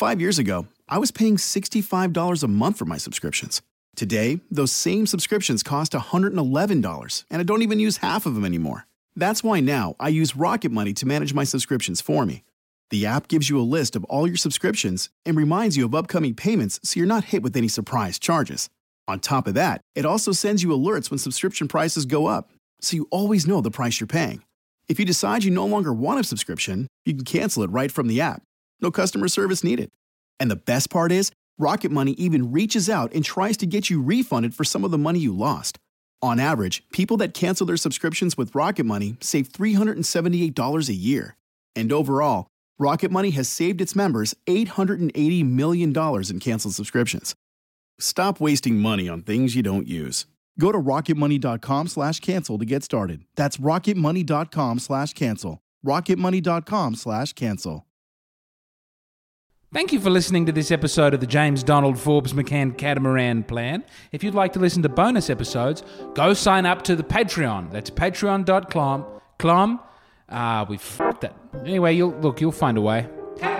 5 years ago, I was paying $65 a month for my subscriptions. Today, those same subscriptions cost $111, and I don't even use half of them anymore. That's why now I use Rocket Money to manage my subscriptions for me. The app gives you a list of all your subscriptions and reminds you of upcoming payments so you're not hit with any surprise charges. On top of that, it also sends you alerts when subscription prices go up, so you always know the price you're paying. If you decide you no longer want a subscription, you can cancel it right from the app. No customer service needed. And the best part is, Rocket Money even reaches out and tries to get you refunded for some of the money you lost. On average, people that cancel their subscriptions with Rocket Money save $378 a year. And overall, Rocket Money has saved its members $880 million in canceled subscriptions. Stop wasting money on things you don't use. Go to rocketmoney.com/cancel to get started. That's rocketmoney.com/cancel. rocketmoney.com/cancel. Thank you for listening to this episode of the James Donald Forbes McCann Catamaran Plan. If you'd like to listen to bonus episodes, go sign up to the Patreon. That's patreon.com. We f***ed it. Anyway, you'll find a way.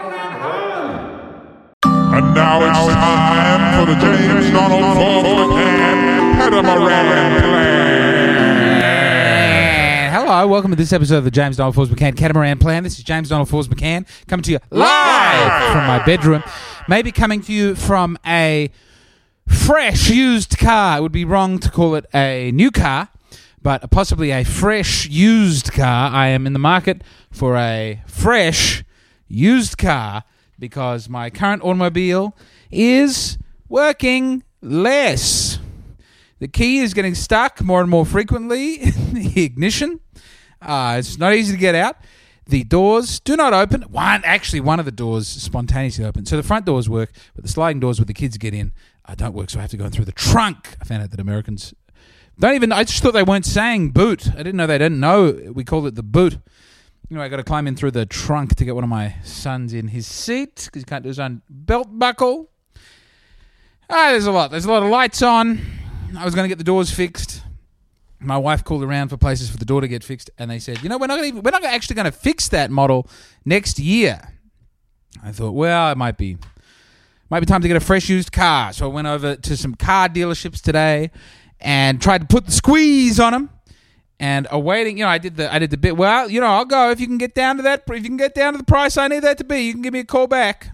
And now it's time for the James Donald Forbes McCann Catamaran Plan. Hello, welcome to this episode of the James Donald Forbes McCann Catamaran Plan. This is James Donald Forbes McCann coming to you live from my bedroom. Maybe coming to you from a fresh used car. It would be wrong to call it a new car, but possibly a fresh used car. I am in the market for a fresh used car because my current automobile is working less. The key is getting stuck more and more frequently in the ignition. It's not easy to get out. The doors do not open. One of the doors spontaneously open. So the front doors work, but the sliding doors where the kids get in don't work, so I have to go in through the trunk. I found out that Americans I just thought they weren't saying boot. I didn't know they didn't know. We called it the boot. I got to climb in through the trunk to get one of my sons in his seat because he can't do his own belt buckle. There's a lot. There's a lot of lights on. I was going to get the doors fixed. My wife called around for places for the door to get fixed, and they said, we're not actually going to fix that model next year. I thought, well, it might be time to get a fresh used car. So I went over to some car dealerships today and tried to put the squeeze on them. And awaiting, I did the bit. Well, I'll go if you can get down to that. If you can get down to the price I need that to be, you can give me a call back.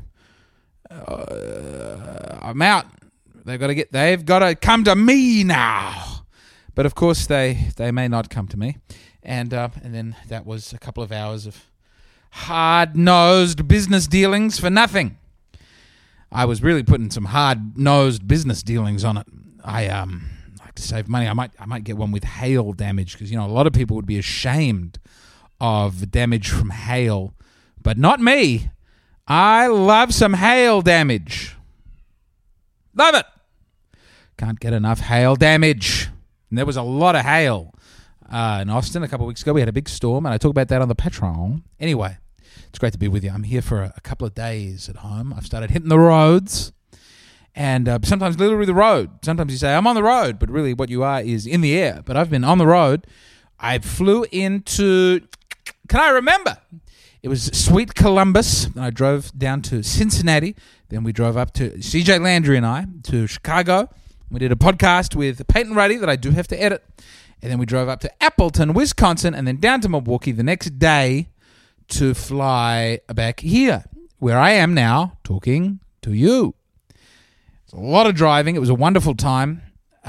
I'm out. They've got to come to me now. But of course, they may not come to me. And then that was a couple of hours of hard-nosed business dealings for nothing. I was really putting some hard-nosed business dealings on it. To save money, I might get one with hail damage because a lot of people would be ashamed of damage from hail, but not me. I love some hail damage. Love it. Can't get enough hail damage. And there was a lot of hail in Austin a couple of weeks ago. We had a big storm, and I talk about that on the Patreon. Anyway, it's great to be with you. I'm here for a couple of days at home. I've started hitting the roads. And sometimes literally the road. Sometimes you say, I'm on the road, but really what you are is in the air. But I've been on the road. I flew into, can I remember? It was sweet Columbus. And I drove down to Cincinnati. Then we drove up to, CJ Landry and I, to Chicago. We did a podcast with Peyton Ruddy that I do have to edit. And then we drove up to Appleton, Wisconsin, and then down to Milwaukee the next day to fly back here, where I am now talking to you. It's a lot of driving. It was a wonderful time.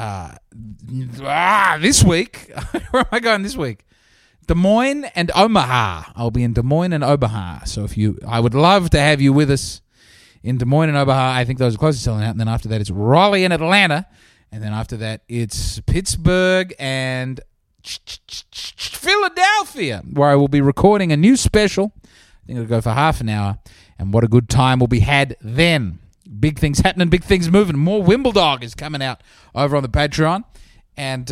This week, where am I going this week? Des Moines and Omaha. I'll be in Des Moines and Omaha. So I would love to have you with us in Des Moines and Omaha. I think those are close to selling out. And then after that, it's Raleigh and Atlanta. And then after that, it's Pittsburgh and Philadelphia, where I will be recording a new special. I think it'll go for half an hour. And what a good time will be had then. Big things happening, big things moving. More Wimbledog is coming out over on the Patreon. And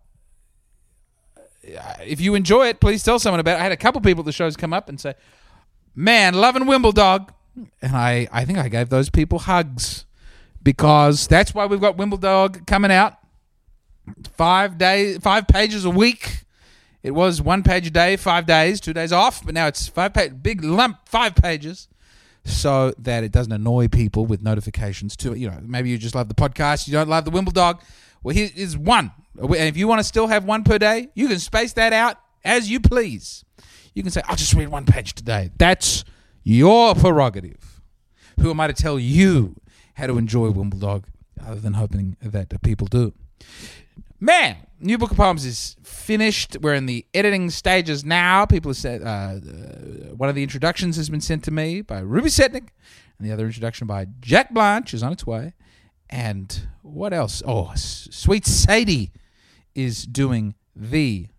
if you enjoy it, please tell someone about it. I had a couple people at the shows come up and say, man, loving Wimbledog. And I think I gave those people hugs because that's why we've got Wimbledog coming out. 5 pages a week. It was 1 page a day, 5 days, 2 days off, but now it's 5 pages, big lump, 5 pages. so that it doesn't annoy people with notifications too. Maybe you just love the podcast, you don't love the Wimble Dog. Well, here is one. And if you want to still have one per day, you can space that out as you please. You can say, I'll just read one page today. That's your prerogative. Who am I to tell you how to enjoy Wimble Dog other than hoping that people do? Man, new book of poems is finished. We're in the editing stages now. People have said one of the introductions has been sent to me by Ruby Setnick, and the other introduction by Jack Blanche is on its way. And what else? Oh, Sweet Sadie is doing the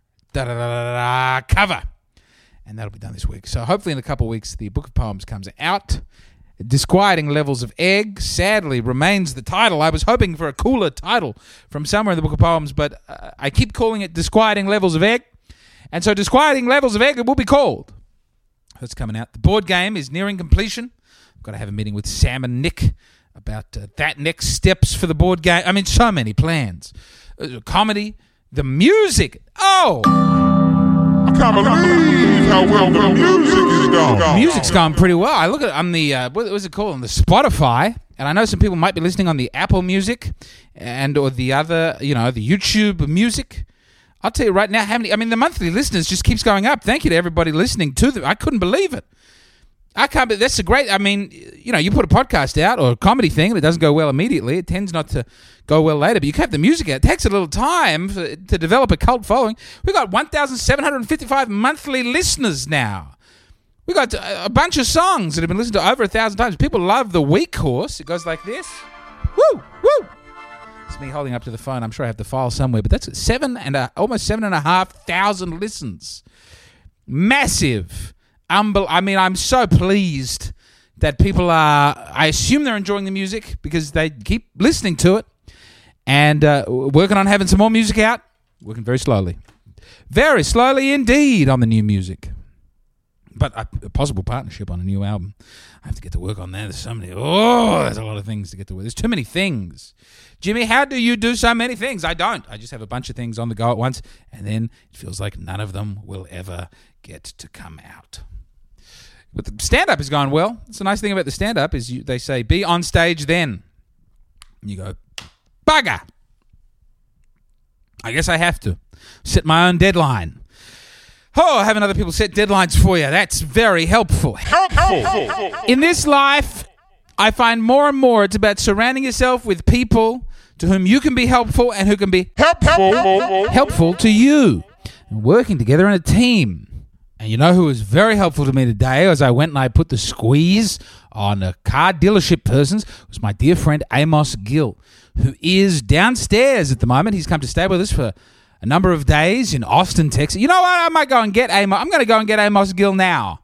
cover, and that'll be done this week. So hopefully in a couple of weeks, the book of poems comes out. Disquieting Levels of Egg sadly remains the title. I was hoping for a cooler title from somewhere in the book of poems, but I keep calling it Disquieting Levels of Egg, and so Disquieting Levels of Egg it will be called. That's coming out. The board game is nearing completion. I've got to have a meeting with Sam and Nick about that next steps for the board game. I mean, so many plans. Comedy, the music. Oh! I can't believe how well the music is going. Music's gone pretty well. I look at on the what was it called, on the Spotify, and I know some people might be listening on the Apple Music or the other, the YouTube Music. I'll tell you right now how many. I mean, the monthly listeners just keeps going up. Thank you to everybody listening to them. I couldn't believe it. I can't. But that's a great. I mean, you put a podcast out or a comedy thing and it doesn't go well immediately. It tends not to go well later. But you have the music out. It takes a little time to develop a cult following. We've got 1,755 monthly listeners now. We got a bunch of songs that have been listened to over 1,000 times. People love the Week Horse. It goes like this. Woo, woo. It's me holding up to the phone. I'm sure I have the file somewhere. But that's almost 7,500 listens. Massive. I'm so pleased that people are, I assume they're enjoying the music because they keep listening to it, and working on having some more music out, working very slowly indeed on the new music. But a possible partnership on a new album. I have to get to work on that. There's a lot of things to get to work. There's too many things. Jimmy, how do you do so many things? I don't. I just have a bunch of things on the go at once, and then it feels like none of them will ever get to come out. But the stand-up has gone well. It's a nice thing about the stand-up is they say, be on stage then. And you go, bugger. I guess I have to. Set my own deadline. Oh, having other people set deadlines for you. That's very helpful. In this life, I find more and more it's about surrounding yourself with people to whom you can be helpful and who can be helpful to you. And working together in a team. And you know who was very helpful to me today as I went and I put the squeeze on a car dealership person's? It was my dear friend Amos Gill, who is downstairs at the moment. He's come to stay with us for a number of days in Austin, Texas. You know what? I might go and get Amos. I'm going to go and get Amos Gill now.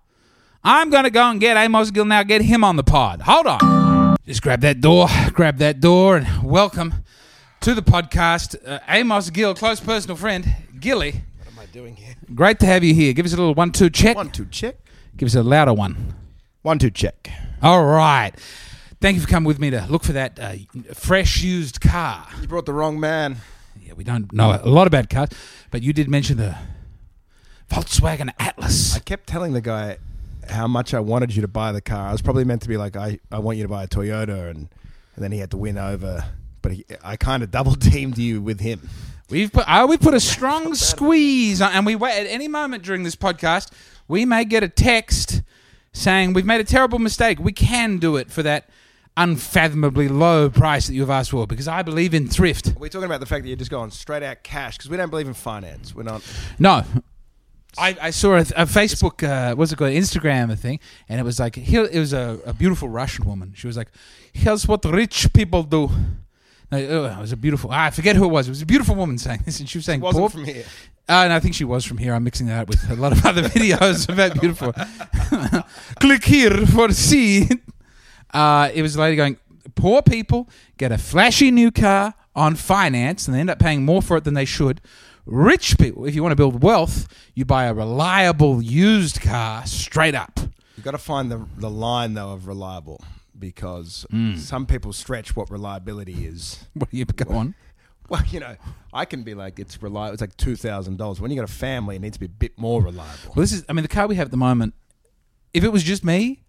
Get him on the pod. Hold on. Just grab that door, and welcome to the podcast. Amos Gill, close personal friend. Gilly. Doing here. Great to have you here. Give us a little 1-2 check. 1-2 check. Give us a louder one. 1-2 check. All right. Thank you for coming with me to look for that fresh used car. You brought the wrong man. Yeah, we don't know a lot about cars, but you did mention the Volkswagen Atlas. I kept telling the guy how much I wanted you to buy the car. I was probably meant to be like, I want you to buy a Toyota, and then he had to win over. But I kind of double teamed you with him. We put a strong squeeze on, and we wait at any moment during this podcast. We may get a text saying we've made a terrible mistake. We can do it for that unfathomably low price that you've asked for because I believe in thrift. We're talking about the fact that you're just going straight out cash because we don't believe in finance. We're not. No. I saw a Facebook, what's it called, Instagram thing, and it was like, it was a beautiful Russian woman. She was like, here's what rich people do. It was a beautiful. I forget who it was. It was a beautiful woman saying this, and she was saying, "She wasn't from here." And I think she was from here. I'm mixing that up with a lot of other videos about beautiful. Click here for see. It was a lady going, "Poor people get a flashy new car on finance, and they end up paying more for it than they should. Rich people, if you want to build wealth, you buy a reliable used car straight up." You've got to find the line though of reliable. Because some people stretch what reliability is. What do you go on? Well, I can be like, it's reliable. It's like $2,000. When you got a family, it needs to be a bit more reliable. Well, the car we have at the moment, if it was just me,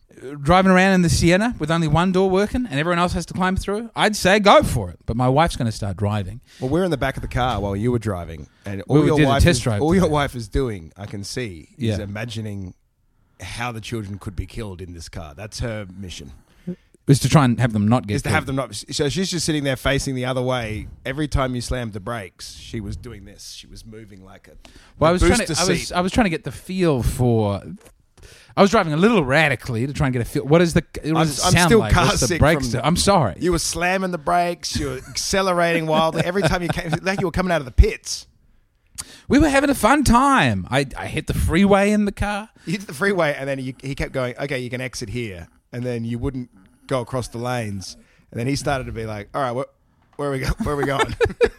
driving around in the Sienna with only one door working and everyone else has to climb through, I'd say go for it. But my wife's going to start driving. Well, we're in the back of the car while you were driving, and We all did a test is, drive all your today. wife is doing, I can see, is Yeah. imagining how the children could be killed in this car. That's her mission. Is to try and have them not get Is to killed. have them not. So she's just sitting there facing the other way. Every time you slammed the brakes, she was doing this. She was moving like a. Well, a booster I seat. was trying to get the feel for. I was driving a little radically to try and get a feel. What does the? What does it I'm sound still like? car What's the sick brakes from- do? I'm sorry. You were slamming the brakes. You were accelerating wildly. Every time you came, like you were coming out of the pits. We were having a fun time. I hit the freeway in the car. You hit the freeway, and then he kept going, okay, you can exit here. And then you wouldn't go across the lanes. And then he started to be like, all right, where are we going?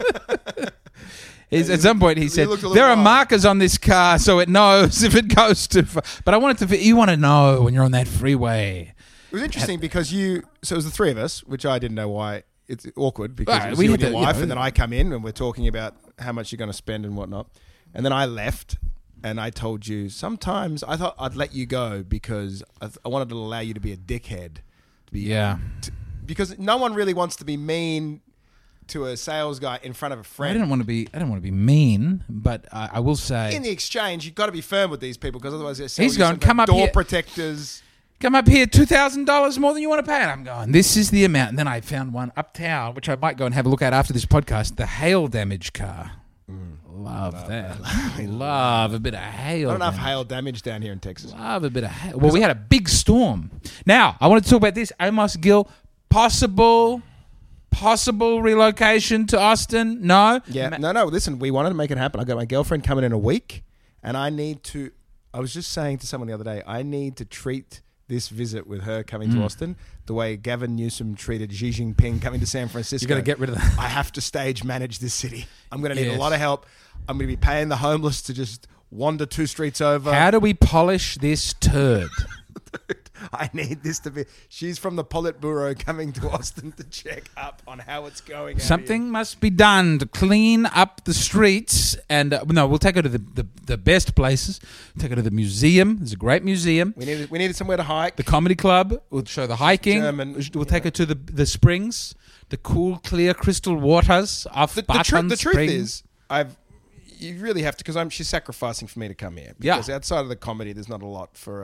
At some point, he said, looked a little there are wild. markers on this car so it knows if it goes too far. But I wanted to. You want to know when you're on that freeway. It was interesting because so it was the three of us, which I didn't know why. It's awkward because Right, it was we you had and your to- wife, you know- and then I come in and we're talking about how much you're going to spend and whatnot. And then I left, and I told you sometimes I thought I'd let you go because I wanted to allow you to be a dickhead. To be, Yeah. because no one really wants to be mean to a sales guy in front of a I friend. didn't want to be mean, but I will say, In the exchange, you've got to be firm with these people because otherwise they'll sell He's you going, some "Come up door here." protectors. come up here, $2,000 more than you want to pay. And I'm going, this is the amount. And then I found one uptown, which I might go and have a look at after this podcast, the hail damage car. Love that. Love a bit of hail. Not enough damage. hail damage down here in Texas. Love a bit of hail. Well, we had a big storm. Now, I want to talk about this. Amos Gill, possible relocation to Austin? No? Yeah, no. Listen, we wanted to make it happen. I got my girlfriend coming in a week, and I was just saying to someone the other day, I need to treat this visit with her coming to Austin the way Gavin Newsom treated Xi Jinping coming to San Francisco. You got to get rid of that. I have to stage manage this city. I'm going to need Yes. a lot of help. I'm going to be paying the homeless to just wander 2 streets over. How do we polish this turd? I need this to be. She's from the Politburo coming to Austin to check up on how it's going. out Something must be done to clean up the streets. And no, we'll take her to the best places. Take her to the museum. There's a great museum. here. We needed somewhere to hike. The comedy club. We'll show the hiking. German, We'll take her to the springs, the cool, clear, crystal waters of The Barton truth Springs. is, you really have to, because she's sacrificing for me to come here. Yeah. Because outside of the comedy, there's not a lot for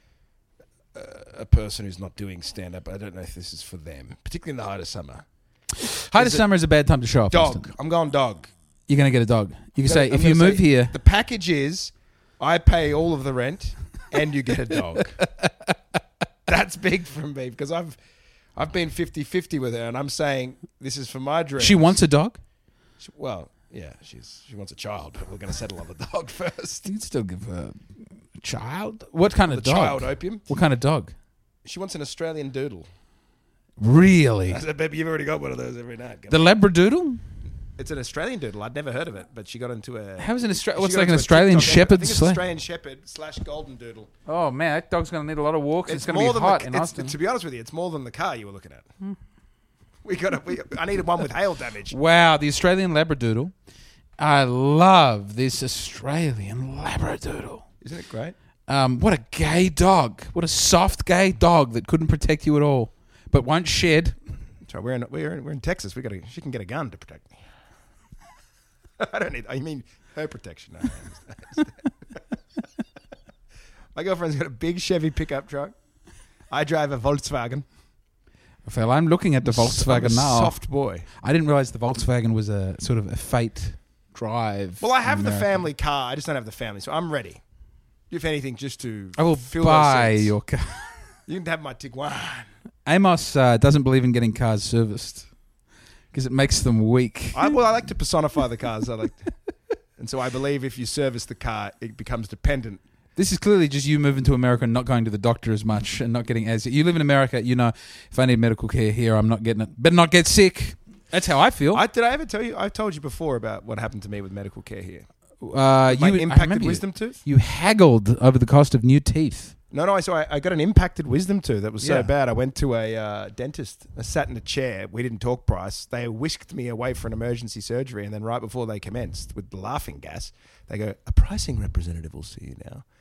a person who's not doing stand up. I don't know if this is for them, particularly in the height of summer. Height of summer is a bad time to show up. Dog. Austin. I'm going dog. You're going to get a dog. You can say, I'm if gonna you move say, here, the package is I pay all of the rent and you get a dog. That's big from me because I've been 50-50 with her, and I'm saying this is for my dream. she wants a dog. Well, yeah, she wants a child, but we're going to settle on the dog first. You can still give her a child. What kind of The dog? child opium. What kind of dog? She wants an Australian doodle. Really? I said, baby, you've already got one of those every night. The Labradoodle? It's an Australian doodle. I'd never heard of it, but she got into a. How is an Australian? she What's got like an into a Australian TikTok. Shepherd? I think it's Australian Shepherd / golden doodle. Oh man, that dog's going to need a lot of walks. It's, going to more be than hot the, in it's- Austin. To be honest with you, it's more than the car you were looking at. I needed one with hail damage. Wow, the Australian Labradoodle. I love this Australian Labradoodle. Isn't it great? What a gay dog. What a soft gay dog that couldn't protect you at all, but won't shed. That's right. We're in Texas. She can get a gun to protect me. I don't need. I mean, her protection. I understand. My girlfriend's got a big Chevy pickup truck. I drive a Volkswagen. Well, I'm looking at the I'm Volkswagen a now. soft boy. I didn't realize the Volkswagen was a sort of a fate drive. Well, I have in the America. family car. I just don't have the family, so I'm ready. If anything, just to I will fill buy those seats. your car. You can have my Tiguan. Amos doesn't believe in getting cars serviced because it makes them weak. I like to personify the cars. And so I believe if you service the car, it becomes dependent. This is clearly just you moving to America and not going to the doctor as much and not getting as you live in America. You know, if I need medical care here, I'm not getting it. Better not get sick. That's how I feel. Did I ever tell you? I've told you before about what happened to me with medical care here. My My impacted wisdom tooth. You haggled over the cost of new teeth. No. So I got an impacted wisdom tooth that was so Yeah. bad. I went to a dentist. I sat in a chair. We didn't talk price. They whisked me away for an emergency surgery, and then right before they commenced with the laughing gas, they go, "A pricing representative will see you now."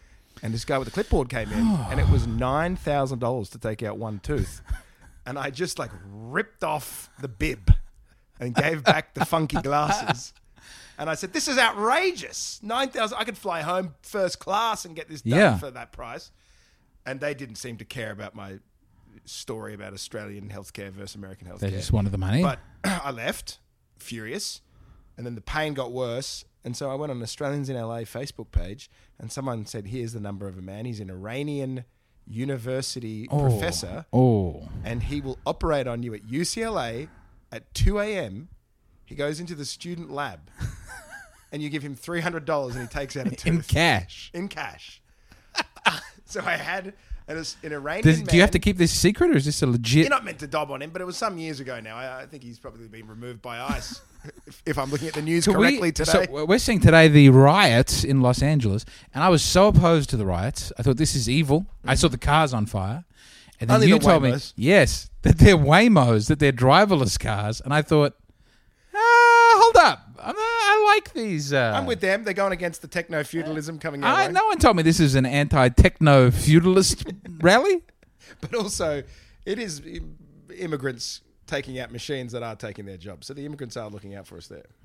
And this guy with the clipboard came in, and it was $9,000 to take out one tooth. And I just like ripped off the bib and gave back the funky glasses. And I said, "This is outrageous! $9,000. I could fly home first class and get this done for that price." And they didn't seem to care about my story about Australian healthcare versus American healthcare. They just wanted the money. But I left furious, and then the pain got worse. And so I went on Australians in LA Facebook page, and someone said, "Here's the number of a man. He's an Iranian university professor, and he will operate on you at UCLA at 2 a.m. He goes into the student lab, and you give him $300, and he takes out a tooth in cash. In cash." So I had an Iranian man. Do you have to keep this secret, or is this a legit? You're not meant to dob on him, but it was some years ago now. I think he's probably been removed by ICE, if I'm looking at the news correctly today. So we're seeing today the riots in Los Angeles, and I was so opposed to the riots. I thought this is evil. I saw the cars on fire. And then Only you the told me, Waymos. yes, that they're Waymos, that they're driverless cars. And I thought, hold up. I like these. I'm with them. They're going against the techno-feudalism coming our way. No one told me this is an anti-techno-feudalist rally. But also, it is immigrants taking out machines that are taking their jobs. So the immigrants are looking out for us there.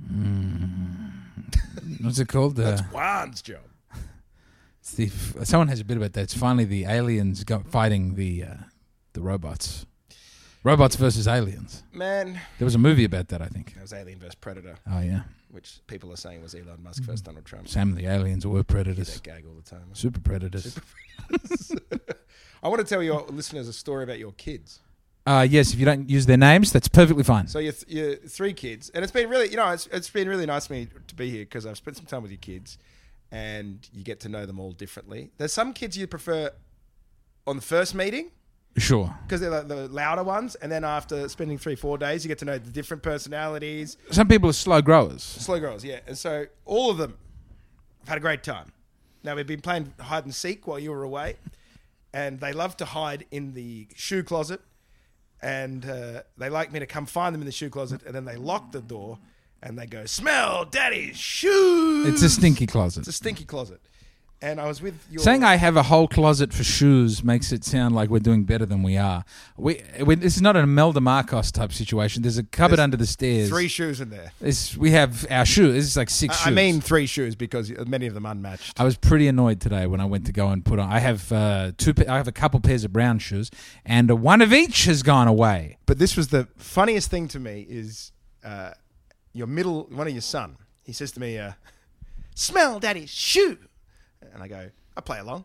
What's it called? That's Juan's job. Someone has a bit about that. It's finally the aliens fighting the robots. Robots versus aliens. Man. There was a movie about that, I think. That was Alien vs. Predator. Oh, yeah. Which people are saying was Elon Musk versus Donald Trump. Sam, the aliens were predators. That gag all the time. Super predators. I want to tell your listeners a story about your kids. Yes, if you don't use their names, that's perfectly fine. So you're three kids, and it's been really, it's been really nice for me to be here because I've spent some time with your kids, and you get to know them all differently. There's some kids you prefer on the first meeting. Sure. Because they're the louder ones, and then after spending 3-4 days, you get to know the different personalities. Some people are slow growers. Slow growers, yeah. And so all of them have had a great time. Now, we've been playing hide and seek while you were away, and they love to hide in the shoe closet, and they like me to come find them in the shoe closet, and then they lock the door, and they go, "Smell Daddy's shoes!" It's a stinky closet. It's a stinky closet. And I was with your... Saying I have a whole closet for shoes makes it sound like we're doing better than we are. This is not an Imelda Marcos type situation. There's a cupboard under the stairs. 3 shoes in there. We have our shoes. This is like 6 shoes. I mean 3 shoes because many of them unmatched. I was pretty annoyed today when I went to go and put on... I have I have a couple pairs of brown shoes, and one of each has gone away. But this was the funniest thing to me is one of your son. He says to me, "Smell Daddy's shoe." And I go, I play along.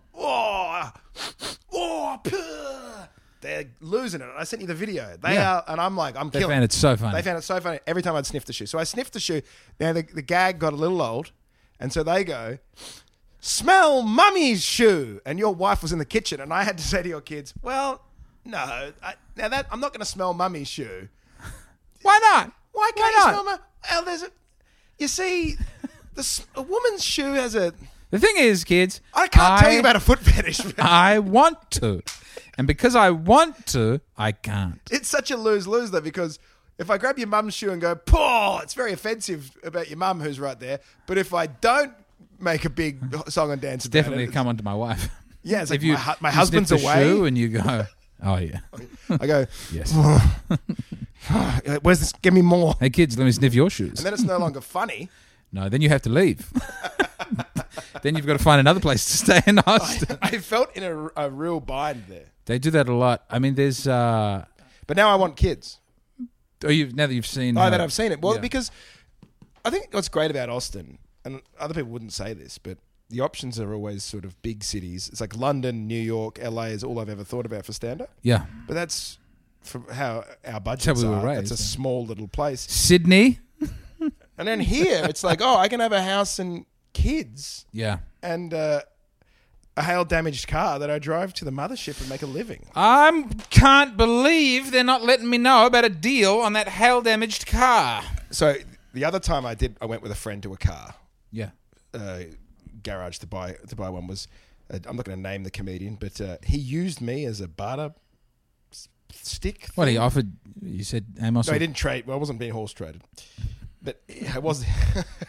They're losing it. I sent you the video. They are, and I'm like, I'm killing it. They found it so funny. They found it so funny every time I'd sniff the shoe. So I sniffed the shoe. Now the gag got a little old, and so they go, "Smell Mummy's shoe." And your wife was in the kitchen, and I had to say to your kids, "Well, no, I'm not going to smell Mummy's shoe." Why not? Why can't you smell my? Oh, you see, a woman's shoe has a. The thing is, kids... I can't tell you about a foot fetish. Man. I want to. And because I want to, I can't. It's such a lose-lose, though, because if I grab your mum's shoe and go, "Poor," it's very offensive about your mum who's right there. But if I don't make a big song and dance about Definitely it... come on to my wife. Yeah, it's like if my husband's sniff the away. shoe and you go, "Oh, yeah." I go, "Yes." "Where's this? Give me more." "Hey, kids, let me sniff your shoes." And then it's no longer funny. No, then you have to leave. Then you've got to find another place to stay in Austin. I felt in a real bind there. They do that a lot. I mean, there's... But now I want kids. now that you've seen... that I've seen it. Well, yeah. because I think what's great about Austin, and other people wouldn't say this, but the options are always sort of big cities. It's like London, New York, LA is all I've ever thought about for stand-up. Yeah. But that's from how our budgets That's how we are. were raised, It's a small little place. Sydney. And then here, it's like, I can have a house and kids Yeah. and a hail-damaged car that I drive to the mothership and make a living. I can't believe they're not letting me know about a deal on that hail-damaged car. So the other time I went with a friend to a car Yeah. garage to buy one was, I'm not going to name the comedian, but he used me as a barter stick. What, he offered... You said Amos... No, he didn't trade. Well, I wasn't being horse traded. But I was...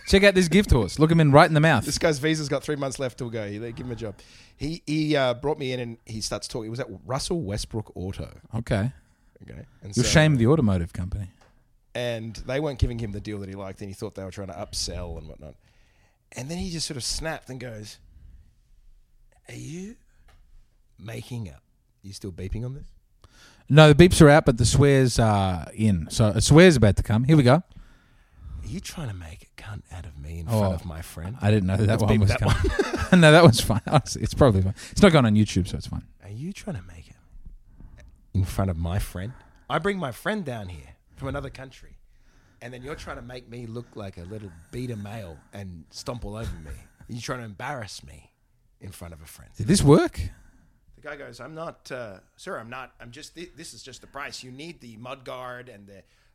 Check out this gift horse. Look him in the mouth. This guy's visa's got 3 months left to go. They give him a job. He brought me in and he starts talking. It was at Russell Westbrook Auto. Okay. And You're ashamed of the automotive company. And they weren't giving him the deal that he liked, and he thought they were trying to upsell and whatnot. And then he just sort of snapped and goes, "Are you making up? Are you still beeping on this?" No, the beeps are out, but the swears are in. So a swear's about to come. Here we go. Are you trying to make a cunt out of me in front of my friend? I didn't know that Let's one beep was that coming. No, that one's fine. Honestly, it's probably fine. It's not going on YouTube, so it's fine. Are you trying to make it in front of my friend? I bring my friend down here from another country, and then you're trying to make me look like a little beta male and stomp all over me. You're trying to embarrass me in front of a friend. Did this work? The guy goes, "I'm not, sir. I'm not. I'm just. This is just the price. You need the mudguard and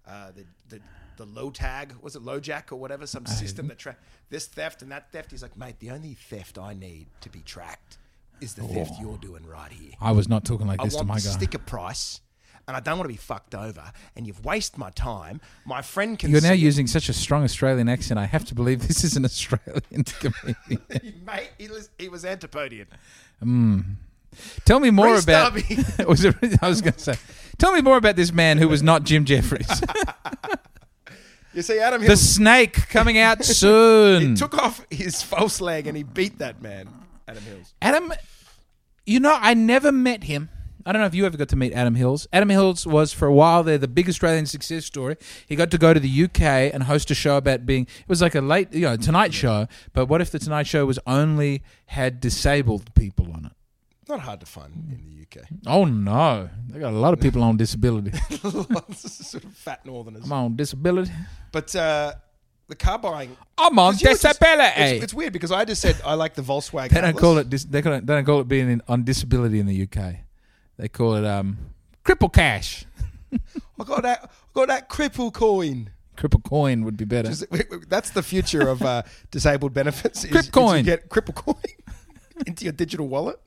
the low tag. Was it low jack or whatever? Some system that track this theft and that theft." He's like, "Mate, the only theft I need to be tracked is the theft you're doing right here. I was not talking like this to I my want guy. sticker price, and I don't want to be fucked over. And you've wasted my time. My friend can. You're now see it." using such a strong Australian accent. I have to believe this is an Australian comedian. Mate, he was Antipodean. Tell me more Reece about. Darby. I was going to say. Tell me more about this man who was not Jim Jeffries. You see, Adam The Hills. snake coming out soon. He took off his false leg and he beat that man, Adam Hills. Adam, I never met him. I don't know if you ever got to meet Adam Hills. Adam Hills was, for a while there, the big Australian success story. He got to go to the UK and host a show about being... It was like a late, Tonight Show, but what if the Tonight Show had disabled people on it? Not hard to find in the UK. Oh, no. They got a lot of people on disability. Sort of fat northerners. I'm on disability. But the car buying... I'm on 'cause you were just- disability. It's weird because I just said I like the Volkswagen They don't Atlas. call it. They don't call it being on disability in the UK. They call it cripple cash. I got that cripple coin. Cripple coin would be better. That's the future of disabled benefits. Is Crip coin. you get cripple coin into your digital wallet.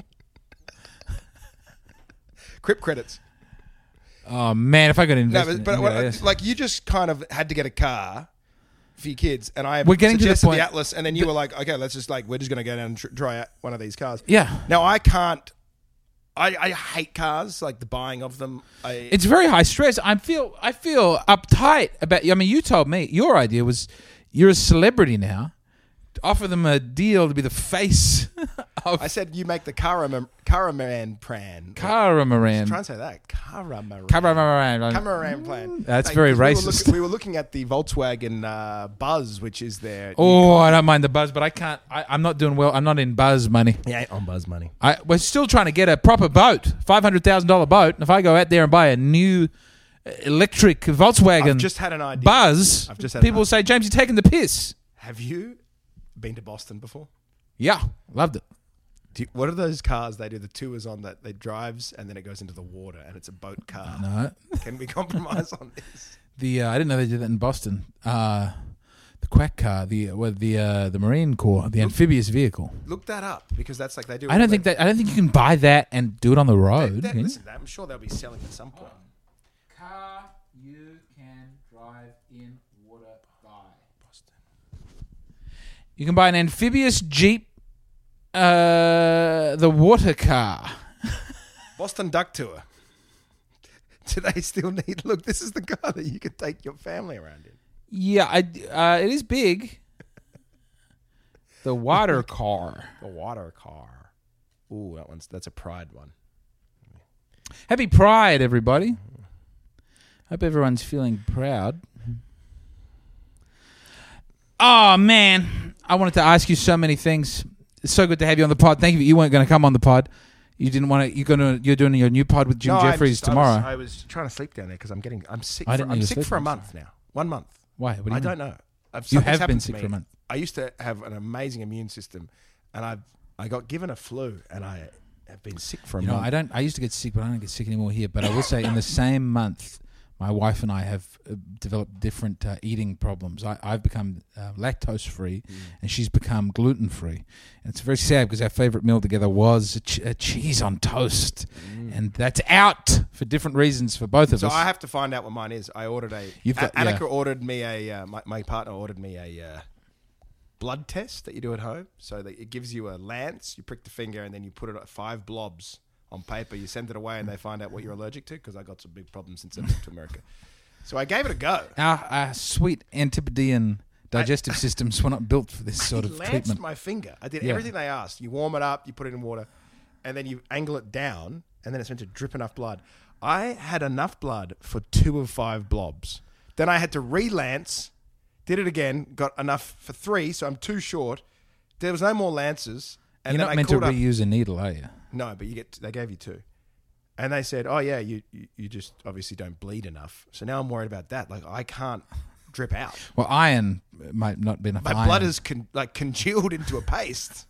Crip credits. Oh man, if I got No, invested, but like you just kind of had to get a car for your kids, and I We're getting to the suggested point- the Atlas, and then you were like, okay, we're just going to go down and try out one of these cars. yeah, Now I can't. I hate cars, like the buying of them. it's very high stress. I feel uptight about. I mean, you told me your idea was you're a celebrity now. Offer them a deal to be the face of I said you make the Caraman plan. Catamaran. Try and say that. Catamaran plan. That's Hey, very 'cause racist. We were looking at the Volkswagen Buzz, which is their... Oh, I don't mind the buzz, but I can't. I'm not doing well. I'm not in buzz money. Yeah, on Buzz money. We're still trying to get a proper boat, $500,000 boat. And if I go out there and buy a new electric Volkswagen I've just had an idea. Buzz, I've just had people an will say, James, you're taking the piss. Have you been to Boston before? Yeah, loved it. What are those cars they do the tours on that they drives and then it goes into the water and it's a boat car? No, Can we compromise on this? I didn't know they did that in Boston. The quack car, the Marine Corps, the amphibious vehicle. Look that up because that's like they do. I don't think you can buy that and do it on the road. can you? Listen, I'm sure they'll be selling at some point. Car you can drive in water by Boston. You can buy an amphibious Jeep, the water car. Boston Duck Tour. Do they still need... Look, this is the car that you could take your family around in. Yeah, it is big. The water car. The water car. Ooh, that's a Pride one. Happy Pride, everybody. Hope everyone's feeling proud. Oh, man. I wanted to ask you so many things. It's so good to have you on the pod. Thank you. You weren't going to come on the pod. You didn't want to. You're doing your new pod with Jim Jeffries tomorrow. I was trying to sleep down there because I'm sick. I didn't know you I'm were sick for a sleeping, month now. 1 month. Why? What do you I mean? don't know. You Something's have been happened to sick me. for a month. I used to have an amazing immune system, and I got given a flu, and I have been sick for a month. I used to get sick, but I don't get sick anymore here. But I will say, in the same month, my wife and I have developed different eating problems. I've become lactose free, and she's become gluten free. And it's very sad because our favorite meal together was a cheese on toast, and that's out for different reasons for both of So us. I have to find out what mine is. I ordered You've got- Annika ordered me a. My partner ordered me a blood test that you do at home. So that it gives you a lance, you prick the finger, and then you put it at 5 blobs on paper. You send it away, and they find out what you're allergic to, because I got some big problems since I moved to America. So I gave it a go. Our sweet Antipodean digestive systems were not built for this sort of lanced treatment. my finger. I did everything they asked. You warm it up, you put it in water, and then you angle it down, and then it's meant to drip enough blood. I had enough blood for 2 of 5 blobs. Then I had to re-lance, did it again, got enough for 3, so I'm 2 short. There was no more lances. And You're then not meant to called up- reuse a needle, are you? No, but they gave you 2. And they said, oh, yeah, you just obviously don't bleed enough. So now I'm worried about that. Like, I can't drip out. Well, iron might not be enough My iron. blood is congealed into a paste.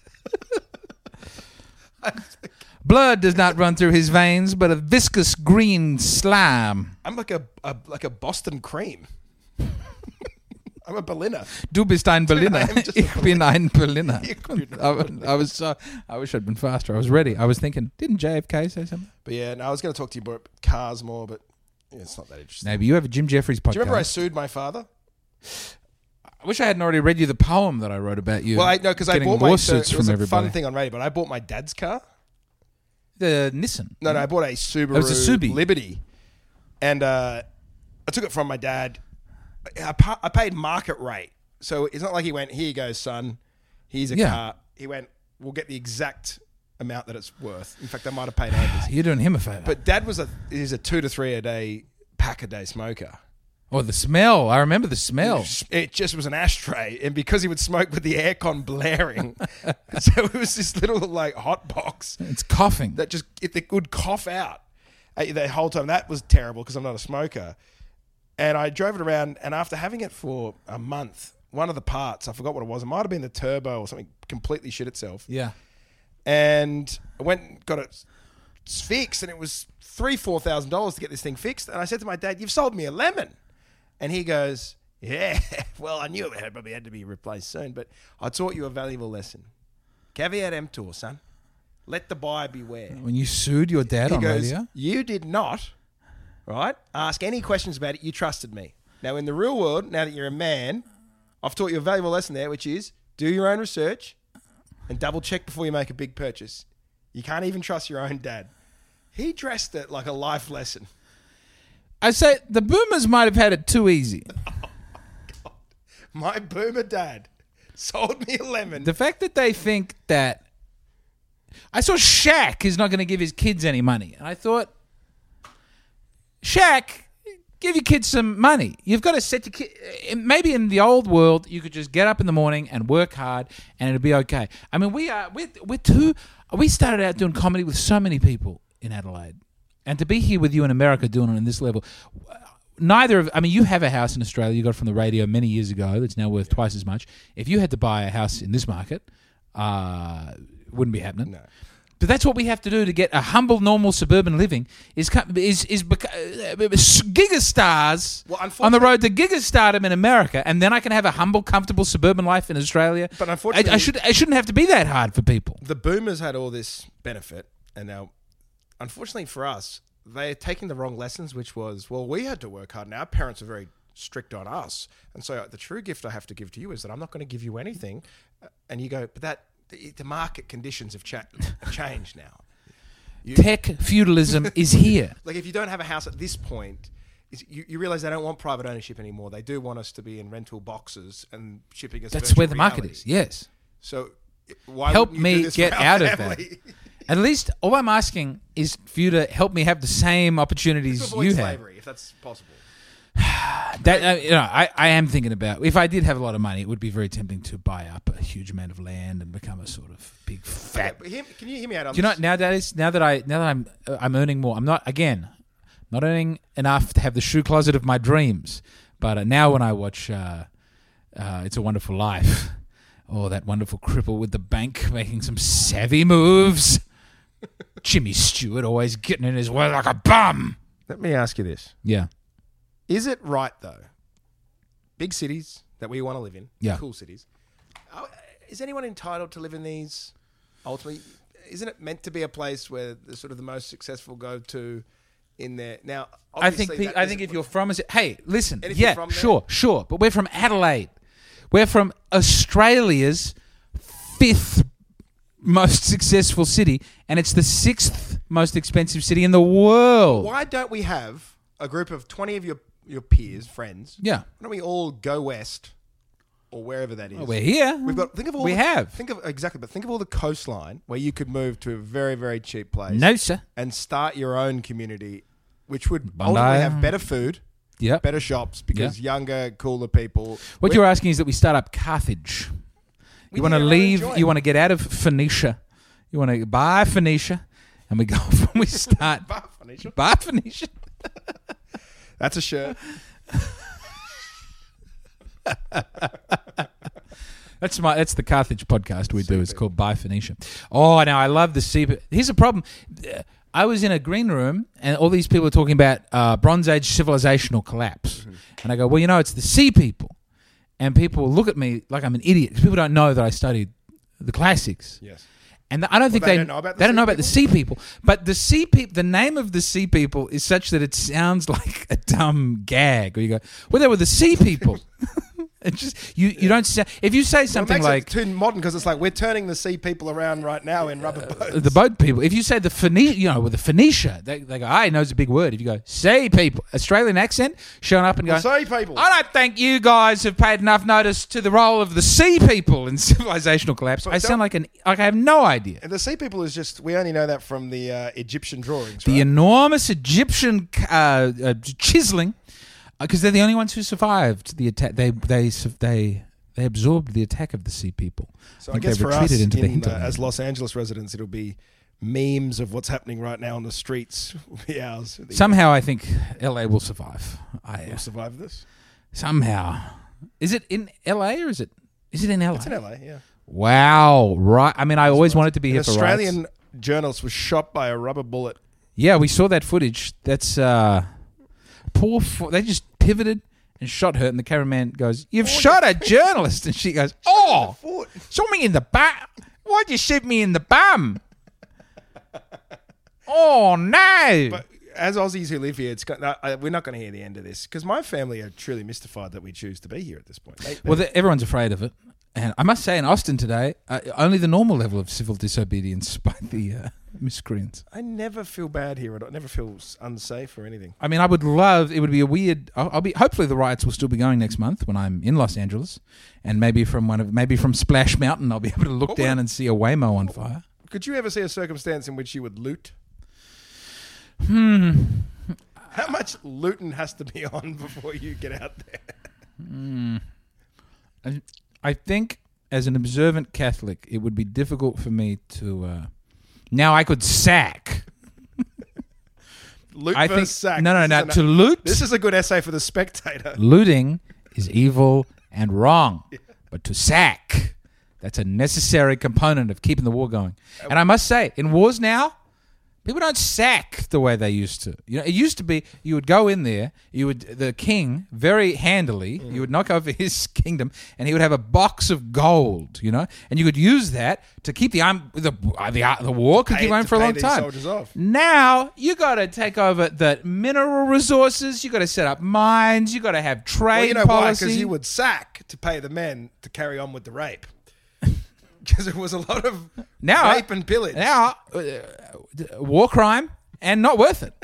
Blood does not run through his veins, but a viscous green slime. I'm like a Boston cream. I'm a Berliner. Du bist ein Berliner. I am just a Ich bin ein Berliner. Ich bin I wish I'd been faster. I was ready. I was thinking, didn't JFK say something? But yeah, no, I was going to talk to you about cars more, but yeah, it's not that interesting. Maybe you have a Jim Jeffries podcast. Do you remember I sued my father? I wish I hadn't already read you the poem that I wrote about you. Well, I know because I getting bought lawsuits it was from a everybody. fun thing on radio, but I bought my dad's car. The Nissan. No, I bought a Subaru was a Subi. Liberty, and I took it from my dad. I paid market rate, so it's not like he went, "Here you go, son. Here's a car." He went, "We'll get the exact amount that it's worth." In fact, I might have paid overs. You're doing him a favour. But Dad is a 2 to 3 a day pack a day smoker. Oh, the smell. I remember the smell. It just was an ashtray, and because he would smoke with the aircon blaring, so it was this little like hot box It's coughing. that just it would cough out the whole time. That was terrible because I'm not a smoker. And I drove it around, and after having it for a month, one of the parts, I forgot what it was. It might have been the turbo or something, completely shit itself. Yeah. And I went and got it fixed, and it was $4,000 to get this thing fixed. And I said to my dad, "You've sold me a lemon." And he goes, "Yeah, well, I knew it probably had to be replaced soon, but I taught you a valuable lesson. Caveat emptor, son. Let the buyer beware." When you sued your dad He on goes, radio? "You did not, right, ask any questions about it. You trusted me. Now, in the real world, now that you're a man, I've taught you a valuable lesson there, which is do your own research and double check before you make a big purchase. You can't even trust your own dad." He dressed it like a life lesson. I say the boomers might have had it too easy. My boomer dad sold me a lemon. The fact that they think that... I saw Shaq is not going to give his kids any money. And I thought, Shaq, give your kids some money. You've got to set your kid... Maybe in the old world, you could just get up in the morning and work hard and it'll be okay. I mean, we started out doing comedy with so many people in Adelaide. And to be here with you in America doing it on this level... you have a house in Australia you got from the radio many years ago that's now worth twice as much. If you had to buy a house in this market, wouldn't be happening. No. But that's what we have to do to get a humble, normal suburban living is gigastars Well, on the road to gigastardom in America, and then I can have a humble, comfortable suburban life in Australia. But unfortunately- I shouldn't have to be that hard for people. The boomers had all this benefit, and now, unfortunately for us, they're taking the wrong lessons, which was, well, we had to work hard, and our parents are very strict on us. And so the true gift I have to give to you is that I'm not going to give you anything. And you go, but the market conditions have changed now. Tech feudalism is here. Like if you don't have a house at this point, you realize they don't want private ownership anymore. They do want us to be in rental boxes and shipping us. That's where the market is. Yes. So why Help wouldn't you do me this get for our out of that. family? At least all I'm asking is for you to help me have the same opportunities To avoid you have. slavery, if that's possible. I am thinking about, if I did have a lot of money, it would be very tempting to buy up a huge amount of land and become a sort of big fat. Okay, but can you hear me out on Do you know this? now that I'm earning more. I'm not earning enough to have the shoe closet of my dreams. But now when I watch It's a Wonderful Life, that wonderful cripple with the bank making some savvy moves. Jimmy Stewart always getting in his way like a bum. Let me ask you this. Yeah. Is it right, though, big cities that we want to live in, Yeah. cool cities, is anyone entitled to live in these ultimately? Isn't it meant to be a place where the sort of the most successful go to in there? Now, I think obviously if you're from... Hey, listen. And if Yeah, you're from there- sure. But we're from Adelaide. We're from Australia's 5th most successful city, and it's the 6th most expensive city in the world. Why don't we have a group of 20 of your peers, friends? Yeah. Why don't we all go west or wherever that is? Well, we're here. We've got. Think of all. We have. Think of exactly, but think of all the coastline where you could move to a very, very cheap place. No, sir. And start your own community, which would Bondi. ultimately have better food, Yep. better shops, because younger, cooler people. What you're asking is that we start up Carthage. You want to leave. You want to get out of Phoenicia. You want to buy Phoenicia, and we go. We start buy Phoenicia. That's a shirt. That's the Carthage podcast we do. It's called Buy Phoenicia. Oh, now I love the sea. Here's a problem. I was in a green room, and all these people are talking about Bronze Age civilizational collapse, and I go, well, it's the sea people, and people look at me like I'm an idiot because people don't know that I studied the classics. Yes. And I don't think they don't know about the sea people. But the sea people, the name of the sea people is such that it sounds like a dumb gag. Or you go, well, they were the sea people. It's just you don't say if you say something well, it like makes it too modern because it's like we're turning the sea people around right now in rubber boats. The boat people. If you say the with the Phoenicia, they go, I know it's a big word. If you go sea people, Australian accent, showing up and going, sea people. I don't think you guys have paid enough notice to the role of the sea people in civilizational collapse. I sound like I have no idea. And the sea people is just we only know that from the Egyptian drawings. The right? enormous Egyptian chiseling. Because they're the only ones who survived the attack. They absorbed the attack of the sea people. So I guess for us, into the hinterland. as Los Angeles residents, it'll be memes of what's happening right now on the streets. Will be ours. Somehow, I think LA will survive. We'll survive this. Somehow, is it in LA or is it in LA? It's in LA. Yeah. Wow. Right. I mean, I always wanted to be here for Australian rights. journalist was shot by a rubber bullet. Yeah, we saw that footage. That's poor. They just pivoted and shot her, and the cameraman goes, "You've shot a journalist," and she goes, "Oh, shot me in the bum. Why'd you shoot me in the bum?" Oh no! But as Aussies who live here, we're not going to hear the end of this because my family are truly mystified that we choose to be here at this point. Everyone's afraid of it. And I must say, in Austin today, only the normal level of civil disobedience by the miscreants. I never feel bad here. I never feel unsafe or anything. I mean, it would be a weird. Hopefully, the riots will still be going next month when I'm in Los Angeles, and maybe from Splash Mountain, I'll be able to look down and see a Waymo on fire. Could you ever see a circumstance in which you would loot? How much looting has to be on before you get out there? I think, as an observant Catholic, it would be difficult for me to. Now I could sack. Loot versus sack. No. To loot. This is a good essay for The Spectator. Looting is evil and wrong, but to sack, that's a necessary component of keeping the war going. And I must say, in wars now, people don't sack the way they used to. It used to be you would go in there, the king very handily, you would knock over his kingdom, and he would have a box of gold, and you could use that to keep the war could keep going for a long time. Soldiers off. Now you got to take over the mineral resources. You got to set up mines. You got to have trade why? policy. Because you would sack to pay the men to carry on with the rape. Because it was a lot of rape and pillage. Now, war crime and not worth it.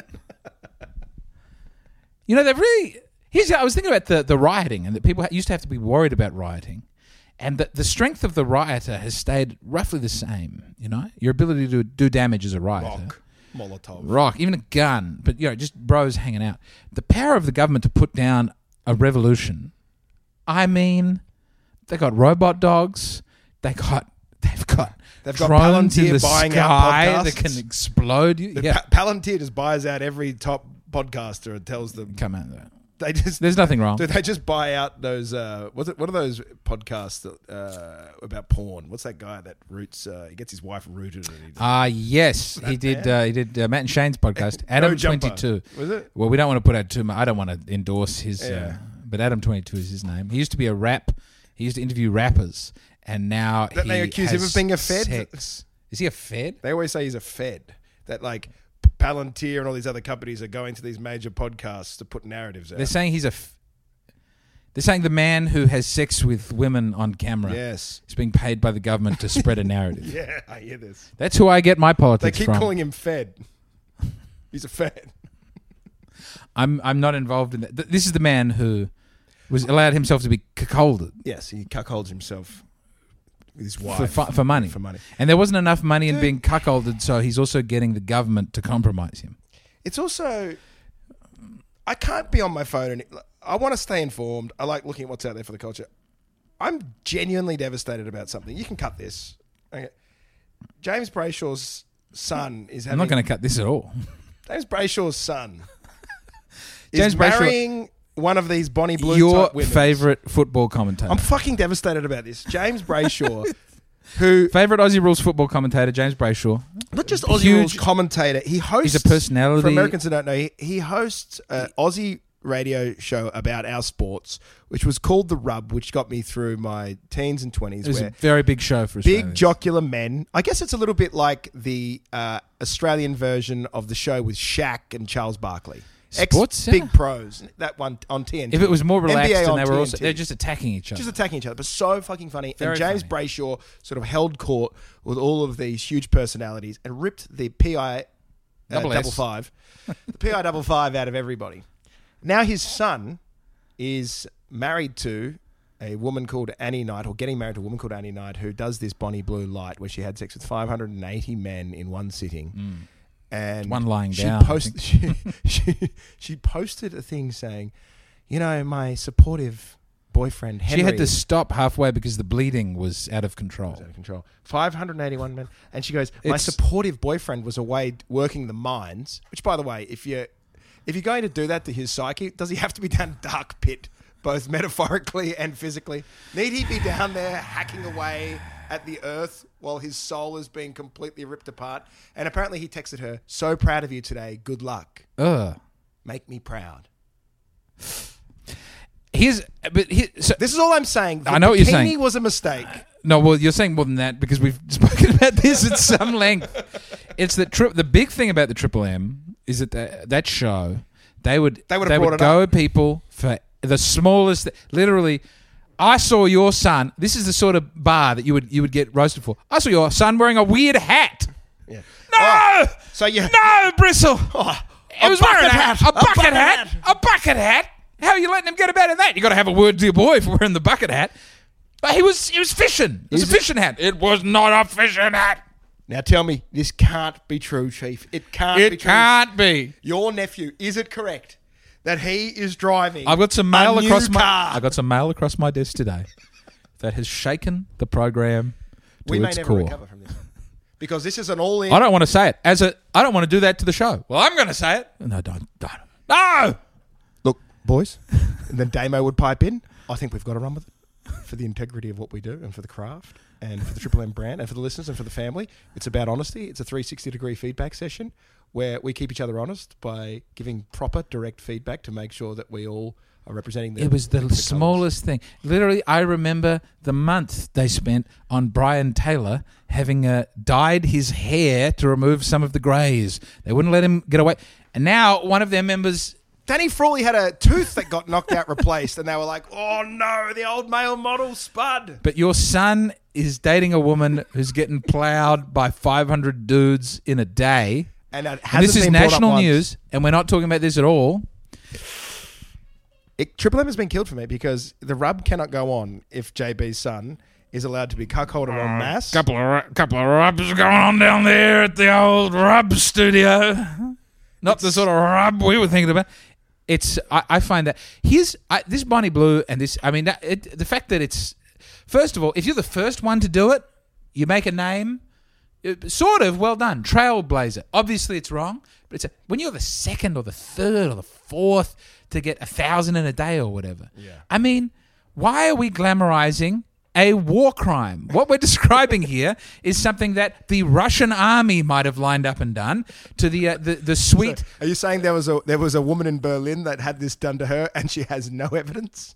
They've really... I was thinking about the rioting and that people used to have to be worried about rioting, and that the strength of the rioter has stayed roughly the same. Your ability to do damage as a rioter. Rock, even a gun, but just bros hanging out. The power of the government to put down a revolution. I mean, they got robot dogs. They've got drones in the sky that can explode you. Palantir just buys out every top podcaster and tells them, "Come out." There's nothing wrong. Do they just buy out those? What are those podcasts about porn? What's that guy that roots? He gets his wife rooted. Yes, he did. He did Matt and Shane's podcast. Adam 22. Was it? Well, we don't want to put out too much. I don't want to endorse his. But Adam 22 is his name. He used to be a rap. He used to interview rappers. And now they accuse him of being a fed. Sex. Is he a fed? They always say he's a fed. That Palantir and all these other companies are going to these major podcasts to put narratives out. They're saying he's a. They're saying the man who has sex with women on camera Yes. is being paid by the government to spread a narrative. Yeah, I hear this. That's who I get my They politics keep from. calling him Fed. He's a Fed. I'm not involved in that. This is the man who was allowed himself to be cuckolded Yes, he cuckolds himself with his wife. for money. For money. And there wasn't enough money in Dude. being cuckolded, so he's also getting the government to compromise him. It's also... I can't be on my phone. And I want to stay informed. I like looking at what's out there for the culture. I'm genuinely devastated about something. You can cut this. Okay. James Brayshaw's son is having... I'm not going to cut this at all. James Brayshaw's son James is Brayshaw- marrying one of these Bonnie Blue Your type women. favourite football commentator. I'm fucking devastated about this. James Brayshaw, who... Favourite Aussie Rules football commentator, James Brayshaw. Not just Aussie Huge- Rules commentator. He hosts... He's a personality. For Americans who don't know, he hosts an Aussie radio show about our sports, which was called The Rub, which got me through my teens and 20s. It was where a very big show for Australia. big jocular men. I guess it's a little bit like the Australian version of the show with Shaq and Charles Barkley. Sports Big pros. That one on TNT. If it was more relaxed NBA and on they were also... TNT. They're just attacking each other. Just attacking each other, but so fucking funny. Very and James funny. Brayshaw sort of held court with all of these huge personalities and ripped the PI Double S. double five, the PI double five out of everybody. Now his son is married to a woman called Annie Knight, or getting married to a woman called Annie Knight, who does this Bonnie Blue Light, where she had sex with 580 men in one sitting. And One lying she down, I she posted a thing saying, you know, my supportive boyfriend Henry She had to stop halfway because the bleeding was out of control. was out of control. 581 men. And she goes, my It's- supportive boyfriend was away working the mines, which, by the way, if you're going to do that to his psyche, does he have to be down a dark pit, both metaphorically and physically? Need he be down there hacking away at the earth while his soul is being completely ripped apart? And apparently he texted her, so proud of you today. Good luck. Ugh. Make me proud. So This is all I'm saying. The I know what you're bikini saying. was a mistake. no, well, you're saying more than that because we've spoken about this at some length. It's that the big thing about the Triple M is that that show they would go at people for the smallest. Literally, I saw your son. This is the sort of bar that you would get roasted for. I saw your son wearing a weird hat. Yeah. No, Oh, so you no, Bristle. Oh, It was wearing bucket hat. a bucket hat. A bucket hat. How are you letting him get about in that? You got to have a word to your boy for wearing the bucket hat. But he was fishing. It was a fishing hat. It was not a fishing hat. Now tell me, this can't be true, Chief. It can't be It true. can't be. Your nephew, is it correct that he is driving I've got some mail a new across car? I got some mail across my desk today that has shaken the program to We may its never core. recover from this. Because this is an all-in... I don't want to say it. I don't want to do that to the show. Well, I'm going to say it. No, don't. No! Look, boys, and then Damo would pipe in, I think we've got to run with it for the integrity of what we do and for the craft and for the Triple M brand and for the listeners and for the family. It's about honesty. It's a 360-degree feedback session where we keep each other honest by giving proper, direct feedback to make sure that we all are representing the... It was the colours. smallest thing. Literally, I remember the month they spent on Brian Taylor having dyed his hair to remove some of the greys. They wouldn't let him get away. And now one of their members... Danny Frawley had a tooth that got knocked out replaced, and they were like, oh no, the old male model spud. But your son is dating a woman who's getting ploughed by 500 dudes in a day. And And this is national news, and we're not talking about this at all. Triple M has been killed for me because the rub cannot go on if JB's son is allowed to be cuckolded en masse. Couple of rubs going on down there at the old rub studio. Not the sort of rub we were thinking about. I find that this Bonnie Blue and this. I mean, the fact that it's first of all, if you're the first one to do it, you make a name. Sort of well done, trailblazer. Obviously, it's wrong, but when you're the second or the third or the fourth to get 1,000 in a day or whatever. Yeah. I mean, why are we glamorizing a war crime? What we're describing here is something that the Russian army might have lined up and done to the sweet. So, are you saying there was a woman in Berlin that had this done to her and she has no evidence?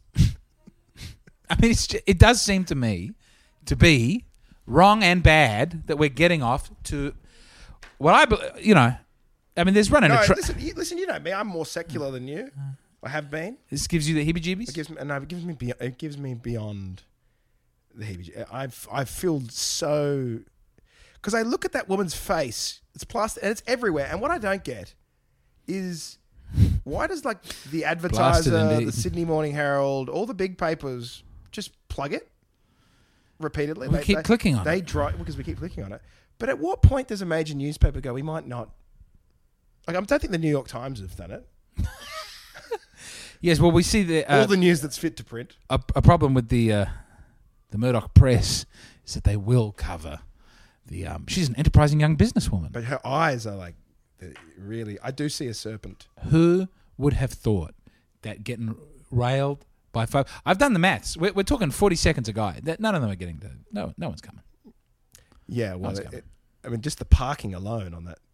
I mean, it does seem to me to be wrong and bad that we're getting off to what I mean, there's running No, a listen, you know me. I'm more secular than you. I have been. This gives you the heebie-jeebies? It gives me beyond the heebie-jeebies. I feel so... Because I look at that woman's face, it's plastic, and it's everywhere. And what I don't get is... Why does like the Advertiser, the Sydney Morning Herald, all the big papers just plug it repeatedly? We keep clicking on it. Because we keep clicking on it. But at what point does a major newspaper go, we might not... Like, I don't think the New York Times have done it. Yes, well, we see all the news that's fit to print. A problem with the Murdoch press is that they will cover the... she's an enterprising young businesswoman. But her eyes are like... Really, I do see a serpent. Who would have thought that getting railed by 5... I've done the maths. We're talking 40 seconds a guy. None of them are getting to... No one's coming. Yeah, well, I mean, just the parking alone on that.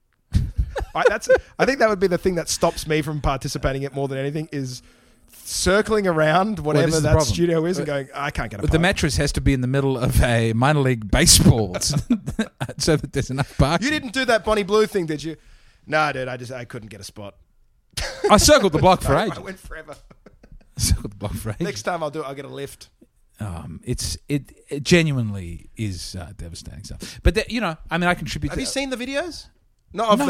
I think that would be the thing that stops me from participating in it more than anything is circling around whatever that studio is and going, I can't get a park. The mattress has to be in the middle of a minor league baseball so that there's enough parking. You didn't do that Bonnie Blue thing, did you? No, dude, I couldn't get a spot. I circled the block for ages. I went forever. Circled the block for ages. Next time I'll get a lift. It genuinely is devastating stuff. But I contribute. Have you seen the videos? Not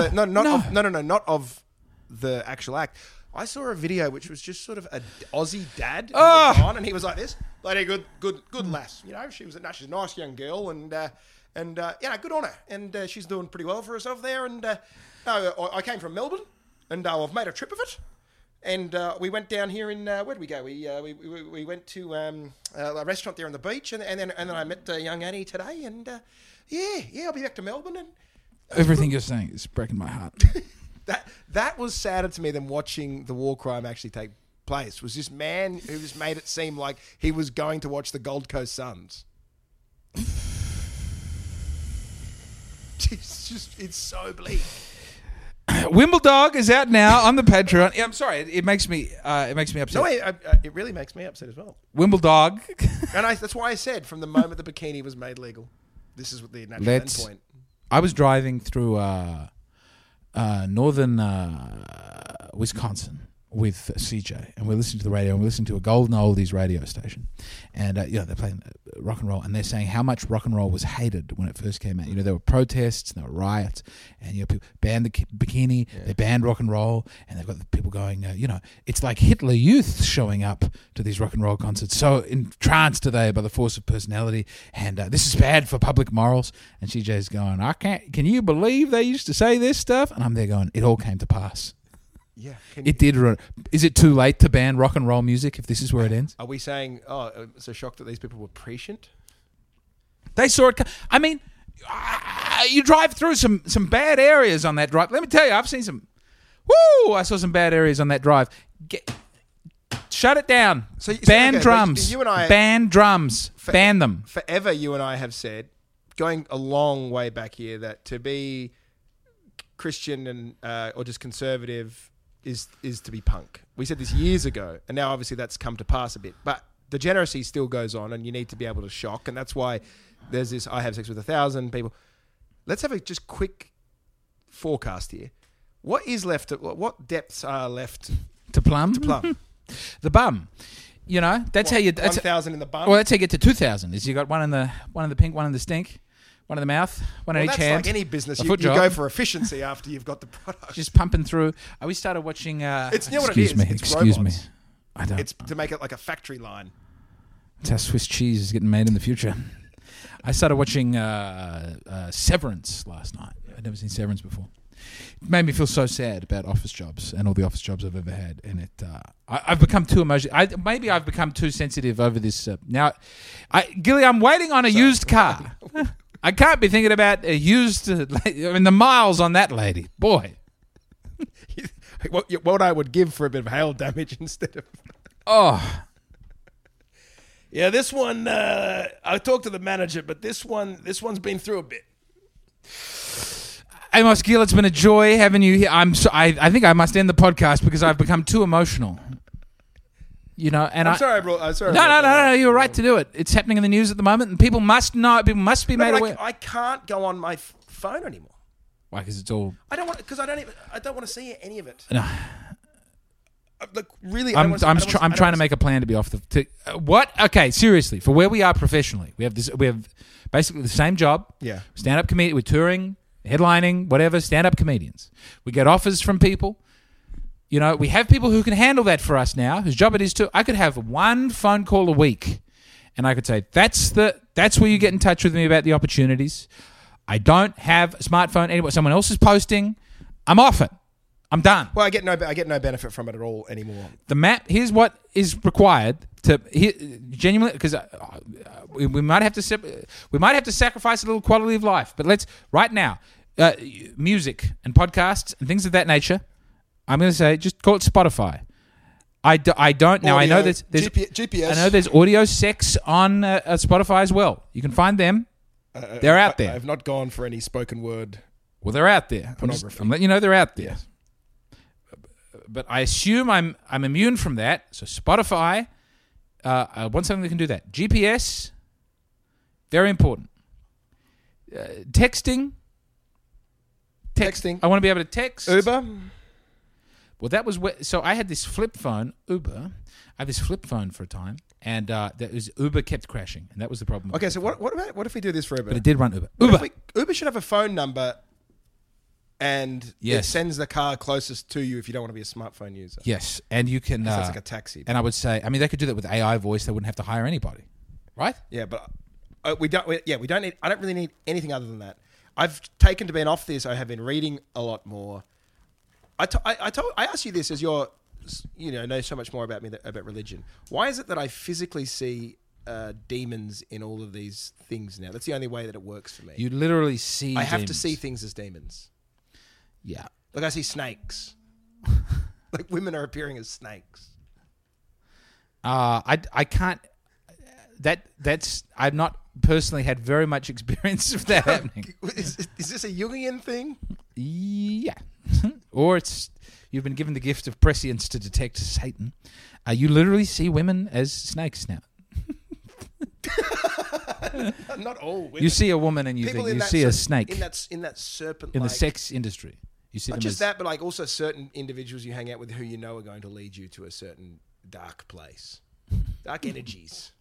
of the actual act. I saw a video which was just sort of an Aussie dad on, and he was like this, lady, good lass. You know, she's a nice young girl, and good on her, and she's doing pretty well for herself there. And I came from Melbourne, and I've made a trip of it. And we went down here in where did we go? We went to a restaurant there on the beach, and then I met young Annie today, and I'll be back to Melbourne. And everything you're saying is breaking my heart. that was sadder to me than watching the war crime actually take place. Was this man who just made it seem like he was going to watch the Gold Coast Suns? It's so bleak. Wimbledog is out now on the Patreon. Yeah, I'm sorry, it makes me upset. No, it really makes me upset as well. Wimbledog, and that's why I said from the moment the bikini was made legal, this is the natural endpoint. I was driving through northern Wisconsin with CJ, and we're listening to the radio, and we're listening to a golden oldies radio station, and they're playing rock and roll, and they're saying how much rock and roll was hated when it first came out. You know, there were protests, there were riots, and people banned the bikini, they banned rock and roll, and they've got the people going, it's like Hitler Youth showing up to these rock and roll concerts, so entranced are they by the force of personality, and this is bad for public morals. And CJ's going, can you believe they used to say this stuff? And I'm there going, it all came to pass. Yeah, it did. Is it too late to ban rock and roll music if this is where it ends? Are we saying, it's a shock that these people were prescient? They saw it. I mean, you drive through some bad areas on that drive. Let me tell you, I've seen some. I saw some bad areas on that drive. Shut it down. Ban drums. You and I, ban drums. Ban them. Forever, you and I have said, going a long way back here, that to be Christian and or just conservative is to be punk. We said this years ago, and now obviously that's come to pass a bit. But degeneracy still goes on, and you need to be able to shock, and that's why there's this I have sex with 1,000 people. Let's have a just quick forecast here. What is left? What depths are left to plumb? The bum. You know, that's how you. 1,000 in the bum. Well, that's how you get to 2,000. Is you got one in the pink, one in the stink. One in the mouth, one in each hand. That's like any business. You go for efficiency after you've got the product. Just pumping through. We started watching... Excuse me. I don't... It's to make it like a factory line. That's how Swiss cheese is getting made in the future. I started watching Severance last night. I'd never seen Severance before. It made me feel so sad about office jobs and all the office jobs I've ever had. And I've become too emotional. Maybe I've become too sensitive over this. Now, Gilly, I'm waiting on a used car. I can't be thinking about a used... the miles on that lady. Boy. What I would give for a bit of hail damage instead of... Oh. Yeah, this one... I talked to the manager, but this one's been through a bit. Amos Gill, it's been a joy having you here. I think I must end the podcast because I've become too emotional. You know, and I'm sorry. No. You're right to do it. It's happening in the news at the moment, and people must know. People must be made aware. I can't go on my phone anymore. Why? Because it's all. I don't want to see any of it. No. Look, really, I'm trying to make a plan to be off the. What? Okay, seriously. For where we are professionally, we have basically the same job. Yeah. Stand-up comedian. We're touring, headlining, whatever. Stand-up comedians. We get offers from people. You know, we have people who can handle that for us now. Whose job it is to. I could have one phone call a week, and I could say that's where you get in touch with me about the opportunities. I don't have a smartphone anymore. Someone else is posting. I'm off it. I'm done. Well, I get no benefit from it at all anymore. The map. Here's what is required to genuinely, because we might have to sacrifice a little quality of life. But let's right now, music and podcasts and things of that nature. I'm going to say just call it Spotify. I don't now. Audio, I know there's GPS. I know there's audio sex on Spotify as well. You can find them. They're out there. I've not gone for any spoken word. Well, they're out there. Pornography. I'm letting you know they're out there. Yes. But I assume I'm immune from that. So Spotify, I want something that can do that. GPS, very important. Texting. I want to be able to text. Uber. Well, that was so I had this flip phone, Uber. I had this flip phone for a time, and that was Uber kept crashing, and that was the problem. Okay, so what if we do this for Uber? But it did run Uber. Uber should have a phone number, and yes. It sends the car closest to you if you don't want to be a smartphone user. Yes, and you can. That's like a taxi. And I would say, I mean, they could do that with AI voice. They wouldn't have to hire anybody, right? Yeah, but we don't need. I don't really need anything other than that. I've taken to being off this. I have been reading a lot more. I asked you this as you're, know so much more about me about religion. Why is it that I physically see demons in all of these things now? That's the only way that it works for me. You literally see. I have demons. to see things as demons. Yeah, like I see snakes. Like women are appearing as snakes. I can't. That's I've not personally had very much experience of that happening. Is this a Jungian thing? Yeah. Or it's you've been given the gift of prescience to detect Satan. You literally see women as snakes now. Not all women. You see a woman and you see a snake. In that serpent. In the sex industry. You see not them just as, that, but like also certain individuals you hang out with who you know are going to lead you to a certain dark place. Dark energies.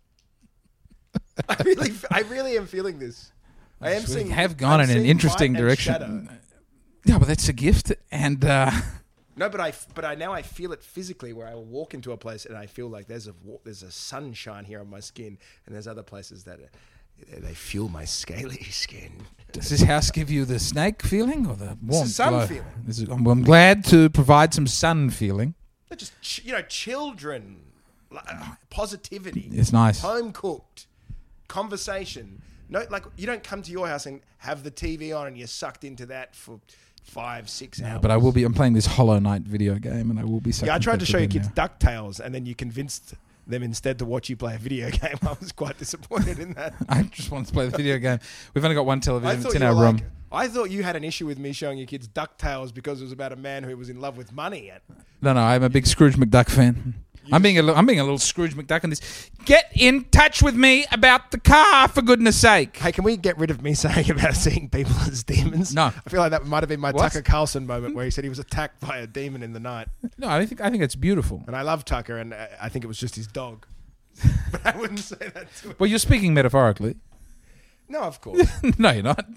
I really am feeling this. I am seeing. Have gone in an interesting direction. Yeah, but that's a gift, and no, but I now I feel it physically where I will walk into a place and I feel like there's a sunshine here on my skin, and there's other places that they feel my scaly skin. Does this house give you the snake feeling or the warm sun feeling? I'm glad to provide some sun feeling. They're just children, positivity. It's nice. Home cooked. Conversation. No, like you don't come to your house and have the TV on and you're sucked into that for 5-6 hours. But I'm playing this Hollow Knight video game and I will be sucked. Yeah, I tried to show your kids now. DuckTales and then you convinced them instead to watch you play a video game. I was quite disappointed in that. I just wanted to play the video game. We've only got one television. It's in our room. I thought you had an issue with me showing your kids DuckTales because it was about a man who was in love with money. No, I'm a big Scrooge McDuck fan. I'm being a little Scrooge McDuck in this. Get in touch with me about the car, for goodness sake. Hey, can we get rid of me saying about seeing people as demons? No. I feel like that might have been my What? Tucker Carlson moment where he said he was attacked by a demon in the night. No, I think it's beautiful. And I love Tucker, and I think it was just his dog. But I wouldn't say that to him. Well, you're speaking metaphorically. No, of course. No, you're not.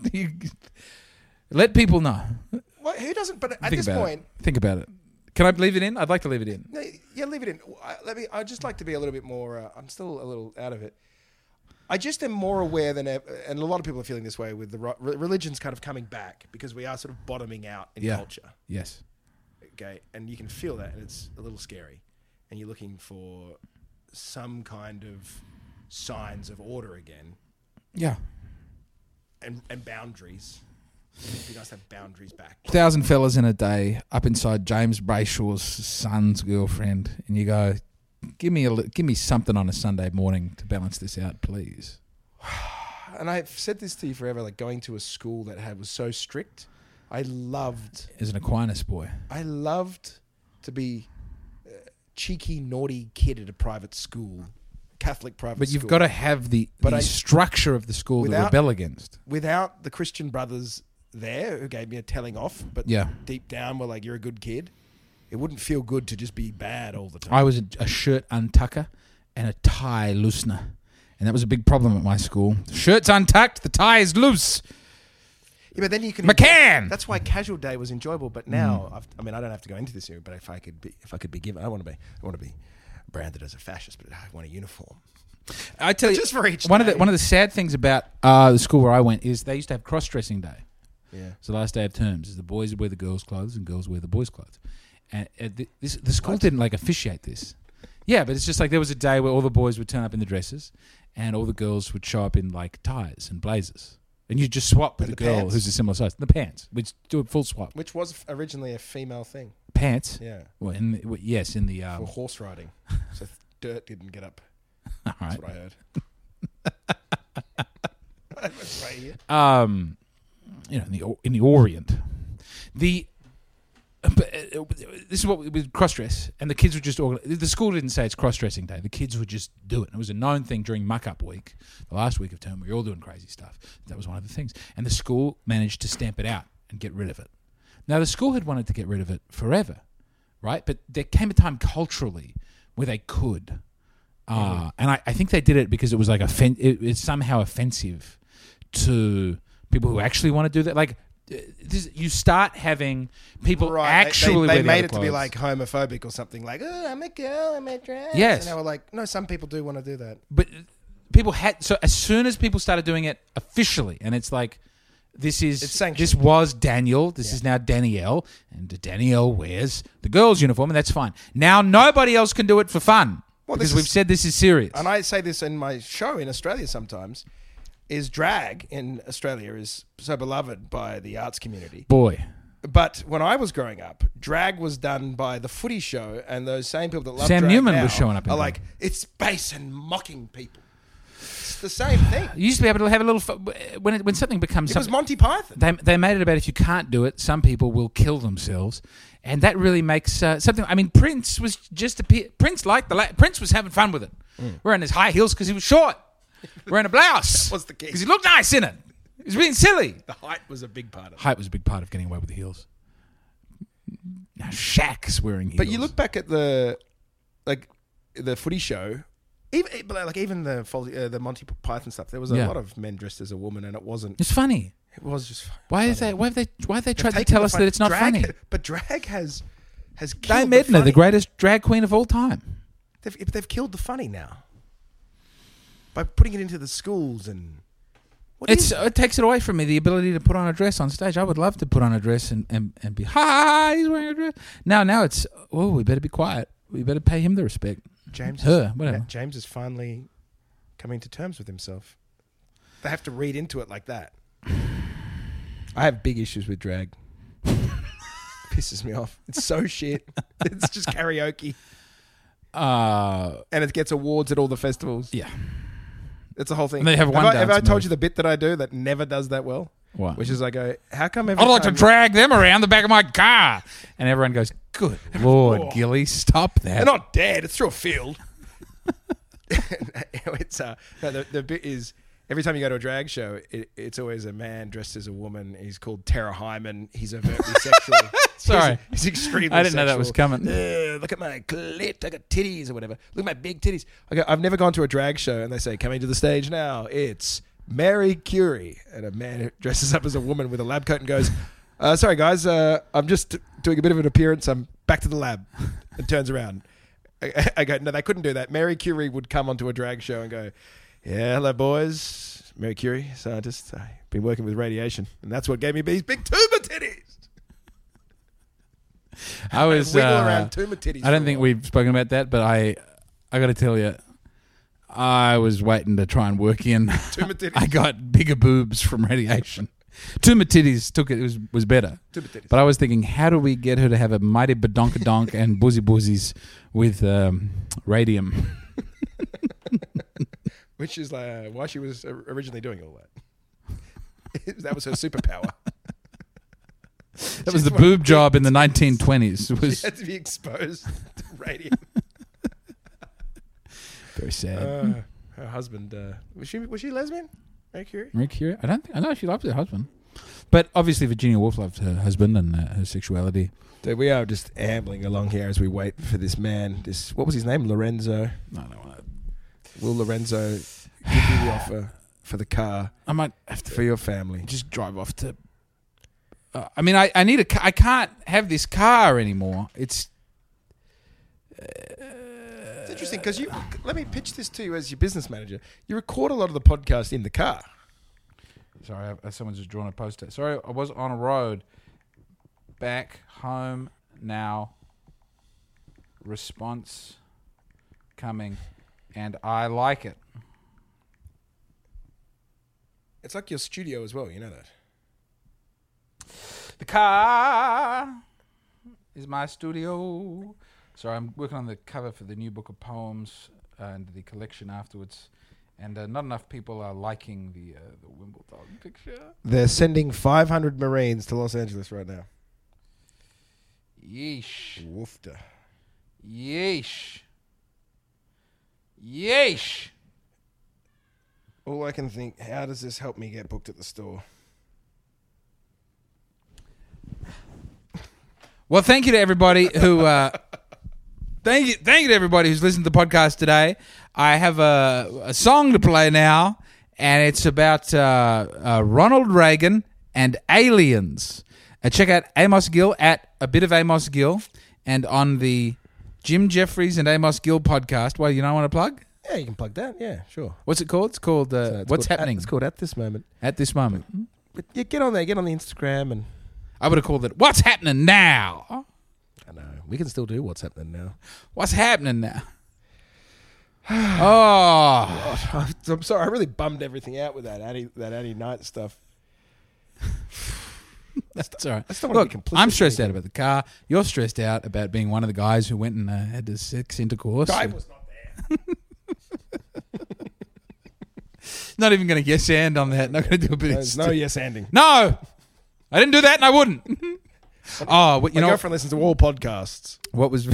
Let people know. Well, who doesn't? But at this point, think about it. Can I leave it in? I'd like to leave it in. No, yeah, leave it in. I'd just like to be a little bit more. I'm still a little out of it. I just am more aware than ever, and a lot of people are feeling this way with the religion's kind of coming back because we are sort of bottoming out in culture. Yes. Okay, and you can feel that, and it's a little scary, and you're looking for some kind of signs of order again. Yeah. And boundaries. It'd be nice to have boundaries back. 1,000 fellas in a day up inside James Brayshaw's son's girlfriend, and you go, give me something on a Sunday morning to balance this out, please. And I've said this to you forever, like going to a school that was so strict. I loved... As an Aquinas boy. I loved to be a cheeky, naughty kid at a private school, Catholic private school. But you've got to have the structure of the school to rebel against. Without the Christian brothers there who gave me a telling off, but deep down were like, you're a good kid. it wouldn't feel good to just be bad all the time. I was a shirt untucker and a tie loosener. And that was a big problem at my school. The shirt's untucked, the tie is loose. Yeah, but then you can McCann! That's why casual day was enjoyable. But now, I don't have to go into this here. But if I could be given, I want to be branded as a fascist, but I want a uniform. I tell you, just for each one day. of the sad things about the school where I went is they used to have cross-dressing day. Yeah. It's the last day of terms. Is the boys would wear the girls' clothes and girls wear the boys' clothes. And the school didn't officiate this. Yeah, but it's just there was a day where all the boys would turn up in the dresses, and all the girls would show up in ties and blazers. And you just swap with a girl pants? who's a similar size. The pants. We'd do a full swap. Which was originally a female thing. Pants? Yeah. Well, in the... For horse riding. So dirt didn't get up. All right. That's what I heard. That's right here. In the Orient. This is what with cross-dress, and the kids would just organize. The school didn't say it's cross-dressing day. The kids would just do it. It was a known thing during muck-up week, the last week of term. We were all doing crazy stuff. That was one of the things. And the school managed to stamp it out and get rid of it. Now, the school had wanted to get rid of it forever, right? But there came a time culturally where they could. And I think they did it because it was it's somehow offensive to people who actually want to do that. You start having people actually they wear the made other it to be clothes. homophobic or something I'm a girl, I'm a dress. Yes. And they were like, no, some people do want to do that. But people so as soon as people started doing it officially, and it's this was Daniel, this is now Danielle, and Danielle wears the girls' uniform, and that's fine. Now nobody else can do it for fun because we've said this is serious. And I say this in my show in Australia sometimes. Is drag in Australia is so beloved by the arts community. Boy. But when I was growing up, drag was done by the Footy Show, and those same people that love Sam drag Newman now was showing up in are drag. like, it's base and mocking people. It's the same thing. You used to be able to have a little when something becomes It was Monty Python. They made it about if you can't do it, some people will kill themselves, and that really makes something. I mean, Prince was Prince was having fun with it, wearing his high heels because he was short, wearing a blouse. That was the key. Because he looked nice in it. He was being silly. The height was a big part of it. Height was a big part of getting away with the heels. Now Shaq's wearing heels. But you look back at the Footy Show. Even the Monty Python stuff, there was a lot of men dressed as a woman, and it wasn't. It's funny. It was just. Why have they tried to tell us that it's not funny? But drag has killed Dame the Edna, funny. the greatest drag queen of all time. They've killed the funny now by putting it into the schools and. It takes it away from me, the ability to put on a dress on stage. I would love to put on a dress and be, he's wearing a dress. Now it's, we better be quiet. We better pay him the respect. James is finally coming to terms with himself. They have to read into it like that. I have big issues with drag. Pisses me off. It's so shit. It's just karaoke. And it gets awards at all the festivals. Yeah. It's the whole thing. And they have one Have I dance told move. you the bit that I do that never does that well? What? Which is I go, how come I'd like to drag them around the back of my car. And everyone goes, good Lord, Gilly, stop that. They're not dead. It's through a field. The bit is every time you go to a drag show, it's always a man dressed as a woman. He's called Tara Hyman. He's overtly sexual. Sorry. He's extremely I didn't know that sexual. was coming. Look at my clit. I got titties or whatever. Look at my big titties. I've never gone to a drag show and they say, coming to the stage now, it's Mary Curie. And a man who dresses up as a woman with a lab coat and goes, sorry guys, I'm just doing a bit of an appearance. I'm back to the lab. And turns around. I go, no, they couldn't do that. Mary Curie would come onto a drag show and go, yeah, hello boys. Mary Curie, scientist. I've been working with radiation. And that's what gave me these big tumor titties. I was wiggle around tumor titties. I don't think we've spoken about that, but I got to tell you, I was waiting to try and work in. Tumor titties. I got bigger boobs from radiation. Tumor titties was better. Tumor titties. But I was thinking, how do we get her to have a mighty badonkadonk and buzzies with radium? Which is why she was originally doing all that. That was her superpower. That was the boob job in the 1920s. She had to be exposed to radium. Very sad. Her husband was she lesbian? Mary Curie? Marie Curie? I know she loves her husband. But obviously Virginia Woolf loved her husband and her sexuality. Dude, we are just ambling along here as we wait for this man. What was his name? Lorenzo. I don't want to. Will Lorenzo give you the offer for the car I might have to for your family? just drive off to. I mean, I need a car. I can't have this car anymore. It's It's interesting because let me pitch this to you as your business manager. You record a lot of the podcast in the car. Sorry, someone's just drawn a poster. Sorry, I was on a road. Back home now. Response coming, and I like it. It's like your studio as well, you know that. The car is my studio. Sorry, I'm working on the cover for the new book of poems and the collection afterwards. And not enough people are liking the Wimbledon picture. They're sending 500 Marines to Los Angeles right now. Yeesh. Woofda. Yeesh. Yeesh. All I can think, how does this help me get booked at the store? Well, thank you to everybody who... Thank you to everybody who's listened to the podcast today. I have a song to play now, and it's about Ronald Reagan and aliens. Check out Amos Gill at A Bit of Amos Gill, and on the Jim Jeffries and Amos Gill podcast. Well, you don't want to plug? Yeah, you can plug that. Yeah, sure. What's it called? It's called What's Happening? It's called At This Moment. At This Moment. But yeah, get on there. Get on the Instagram. And I would have called it What's Happening Now? I know. We can still do What's Happening Now. What's happening now? Oh. I'm sorry. I really bummed everything out with that Addy Knight stuff. That's all right. I still want to be Look, complicit I'm stressed in out about the car. You're stressed out about being one of the guys who went and had the sex intercourse. Guy was not there. Not even going to yes and on that. Not going to do a bit There's no yes anding. No! I didn't do that and I wouldn't. Oh, My girlfriend listens to all podcasts. What was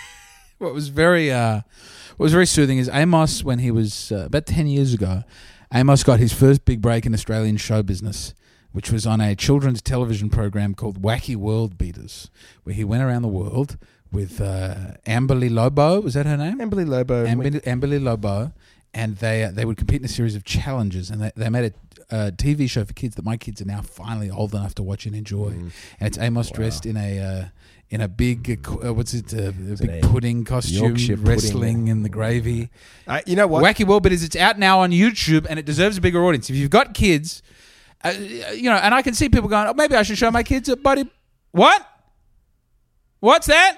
very soothing is Amos, when he was about 10 years ago, Amos got his first big break in Australian show business, which was on a children's television program called Wacky World Beaters, where he went around the world with Amberly Lobo. Was that her name? Amberly Lobo. Amberly Lobo. And they would compete in a series of challenges, and they made a TV show for kids that my kids are now finally old enough to watch and enjoy. And it's Amos dressed in a big big pudding costume, Yorkshire wrestling pudding. in the gravy. You know what? Wacky World, but it's out now on YouTube, and it deserves a bigger audience. If you've got kids, and I can see people going, oh, maybe I should show my kids it, buddy. What? What's that?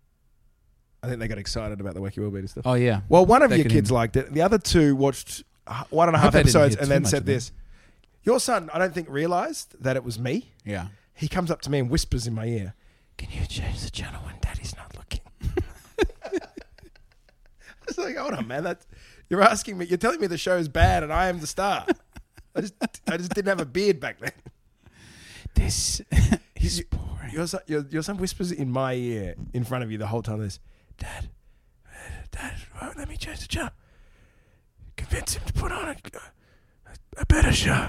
I think they got excited about the Wacky World Beater stuff. Oh yeah. Well, one of They your can- kids liked it. The other two watched 1.5 hope they didn't episodes hear and too then much said of it. this. Your son, I don't think, realised that it was me. Yeah. He comes up to me and whispers in my ear, "Can you change the channel when Daddy's not looking?" I was like, hold on, man. You're asking me. You're telling me the show's bad and I am the star. I just didn't have a beard back then. This is boring. Your son whispers in my ear in front of you the whole time. This, Dad, won't let me change the channel. Convince him to put on a better show.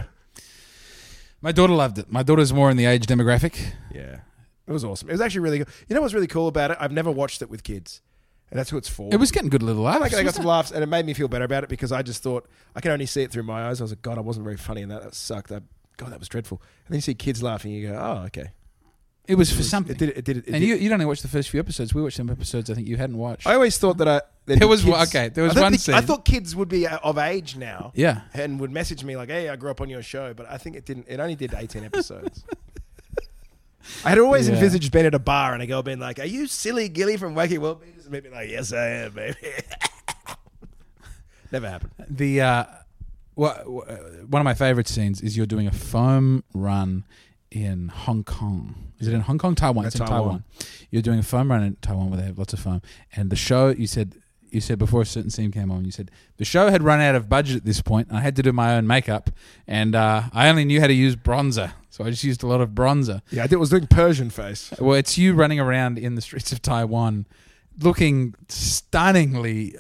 My daughter loved it. My daughter's more in the age demographic. Yeah, it was awesome. It was actually really good. You know what's really cool about it? I've never watched it with kids, and that's who it's for. It was getting good little laughs. Like, I got wasn't some it? laughs, and it made me feel better about it because I just thought I can only see it through my eyes. I was like, God, I wasn't very funny in that. That sucked. God, that was dreadful. And then you see kids laughing, you go, oh, okay. It was for something. It did. And you'd only watched the first few episodes. We watched some episodes I think you hadn't watched. I always thought that There was one scene. I thought kids would be of age now. Yeah. And would message me like, "Hey, I grew up on your show," but I think it didn't. It only did 18 episodes. I had always envisaged being at a bar and a girl being like, "Are you silly Gilly from Wacky World Beaters?" And maybe like, "Yes, I am, baby." Never happened. One of my favorite scenes is you're doing a foam run in Hong Kong. Is it in Hong Kong? Taiwan. It's in Taiwan. You're doing a foam run in Taiwan where they have lots of foam. And the show, you said before a certain scene came on, you said the show had run out of budget at this point and I had to do my own makeup and I only knew how to use bronzer. So I just used a lot of bronzer. Yeah, I was doing Persian face. Well, it's you running around in the streets of Taiwan looking stunningly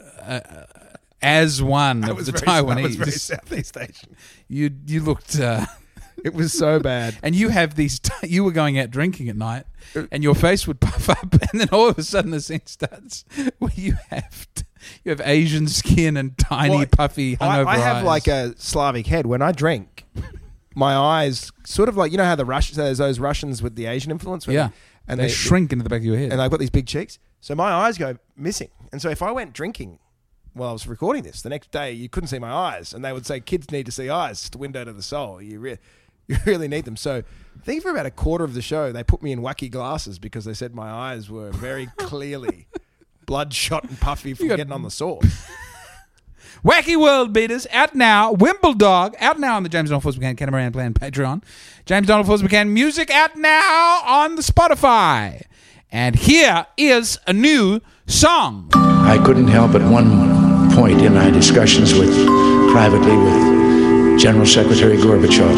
as one of the Taiwanese. I was very Southeast Asian. You looked It was so bad. And you have these. You were going out drinking at night, and your face would puff up, and then all of a sudden the scene starts where you have Asian skin and tiny, puffy, hungover I have eyes. like a Slavic head. When I drink, my eyes sort of like, you know how the Russians, there's those Russians with the Asian influence? Yeah. And they shrink into the back of your head. And I've got these big cheeks. So my eyes go missing. And so if I went drinking while I was recording this, the next day you couldn't see my eyes. And they would say, kids need to see eyes. It's the window to the soul. You really need them. So I think for about a quarter of the show, they put me in wacky glasses because they said my eyes were very clearly bloodshot and puffy from getting on the sauce. Wacky World Beaters out now. Wimbledog out now on the James Donald Force McCann Catamaran Plan Patreon. James Donald Force McCann music out now on the Spotify. And here is a new song. I couldn't help at one point in my discussions privately with General Secretary Gorbachev,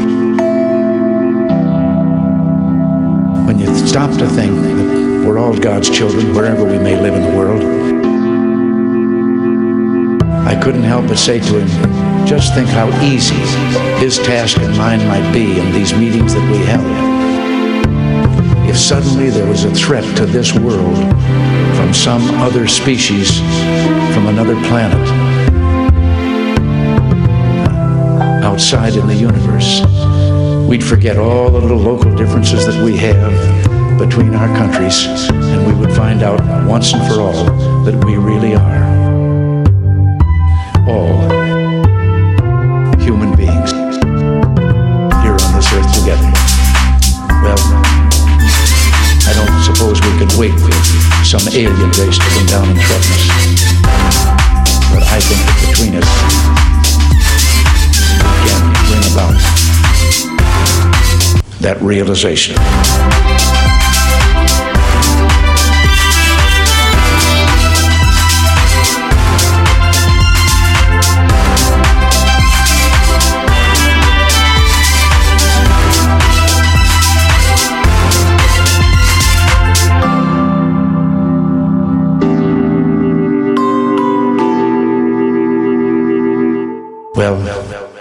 when you stop to think that we're all God's children wherever we may live in the world, I couldn't help but say to him, just think how easy his task and mine might be in these meetings that we held. If suddenly there was a threat to this world from some other species, from another planet, outside in the universe, we'd forget all the little local differences that we have between our countries, and we would find out once and for all that we really are all human beings here on this earth together. Well, I don't suppose we can wait for some alien race to come down and threaten us. But I think that between us, we can bring about that realization. Well,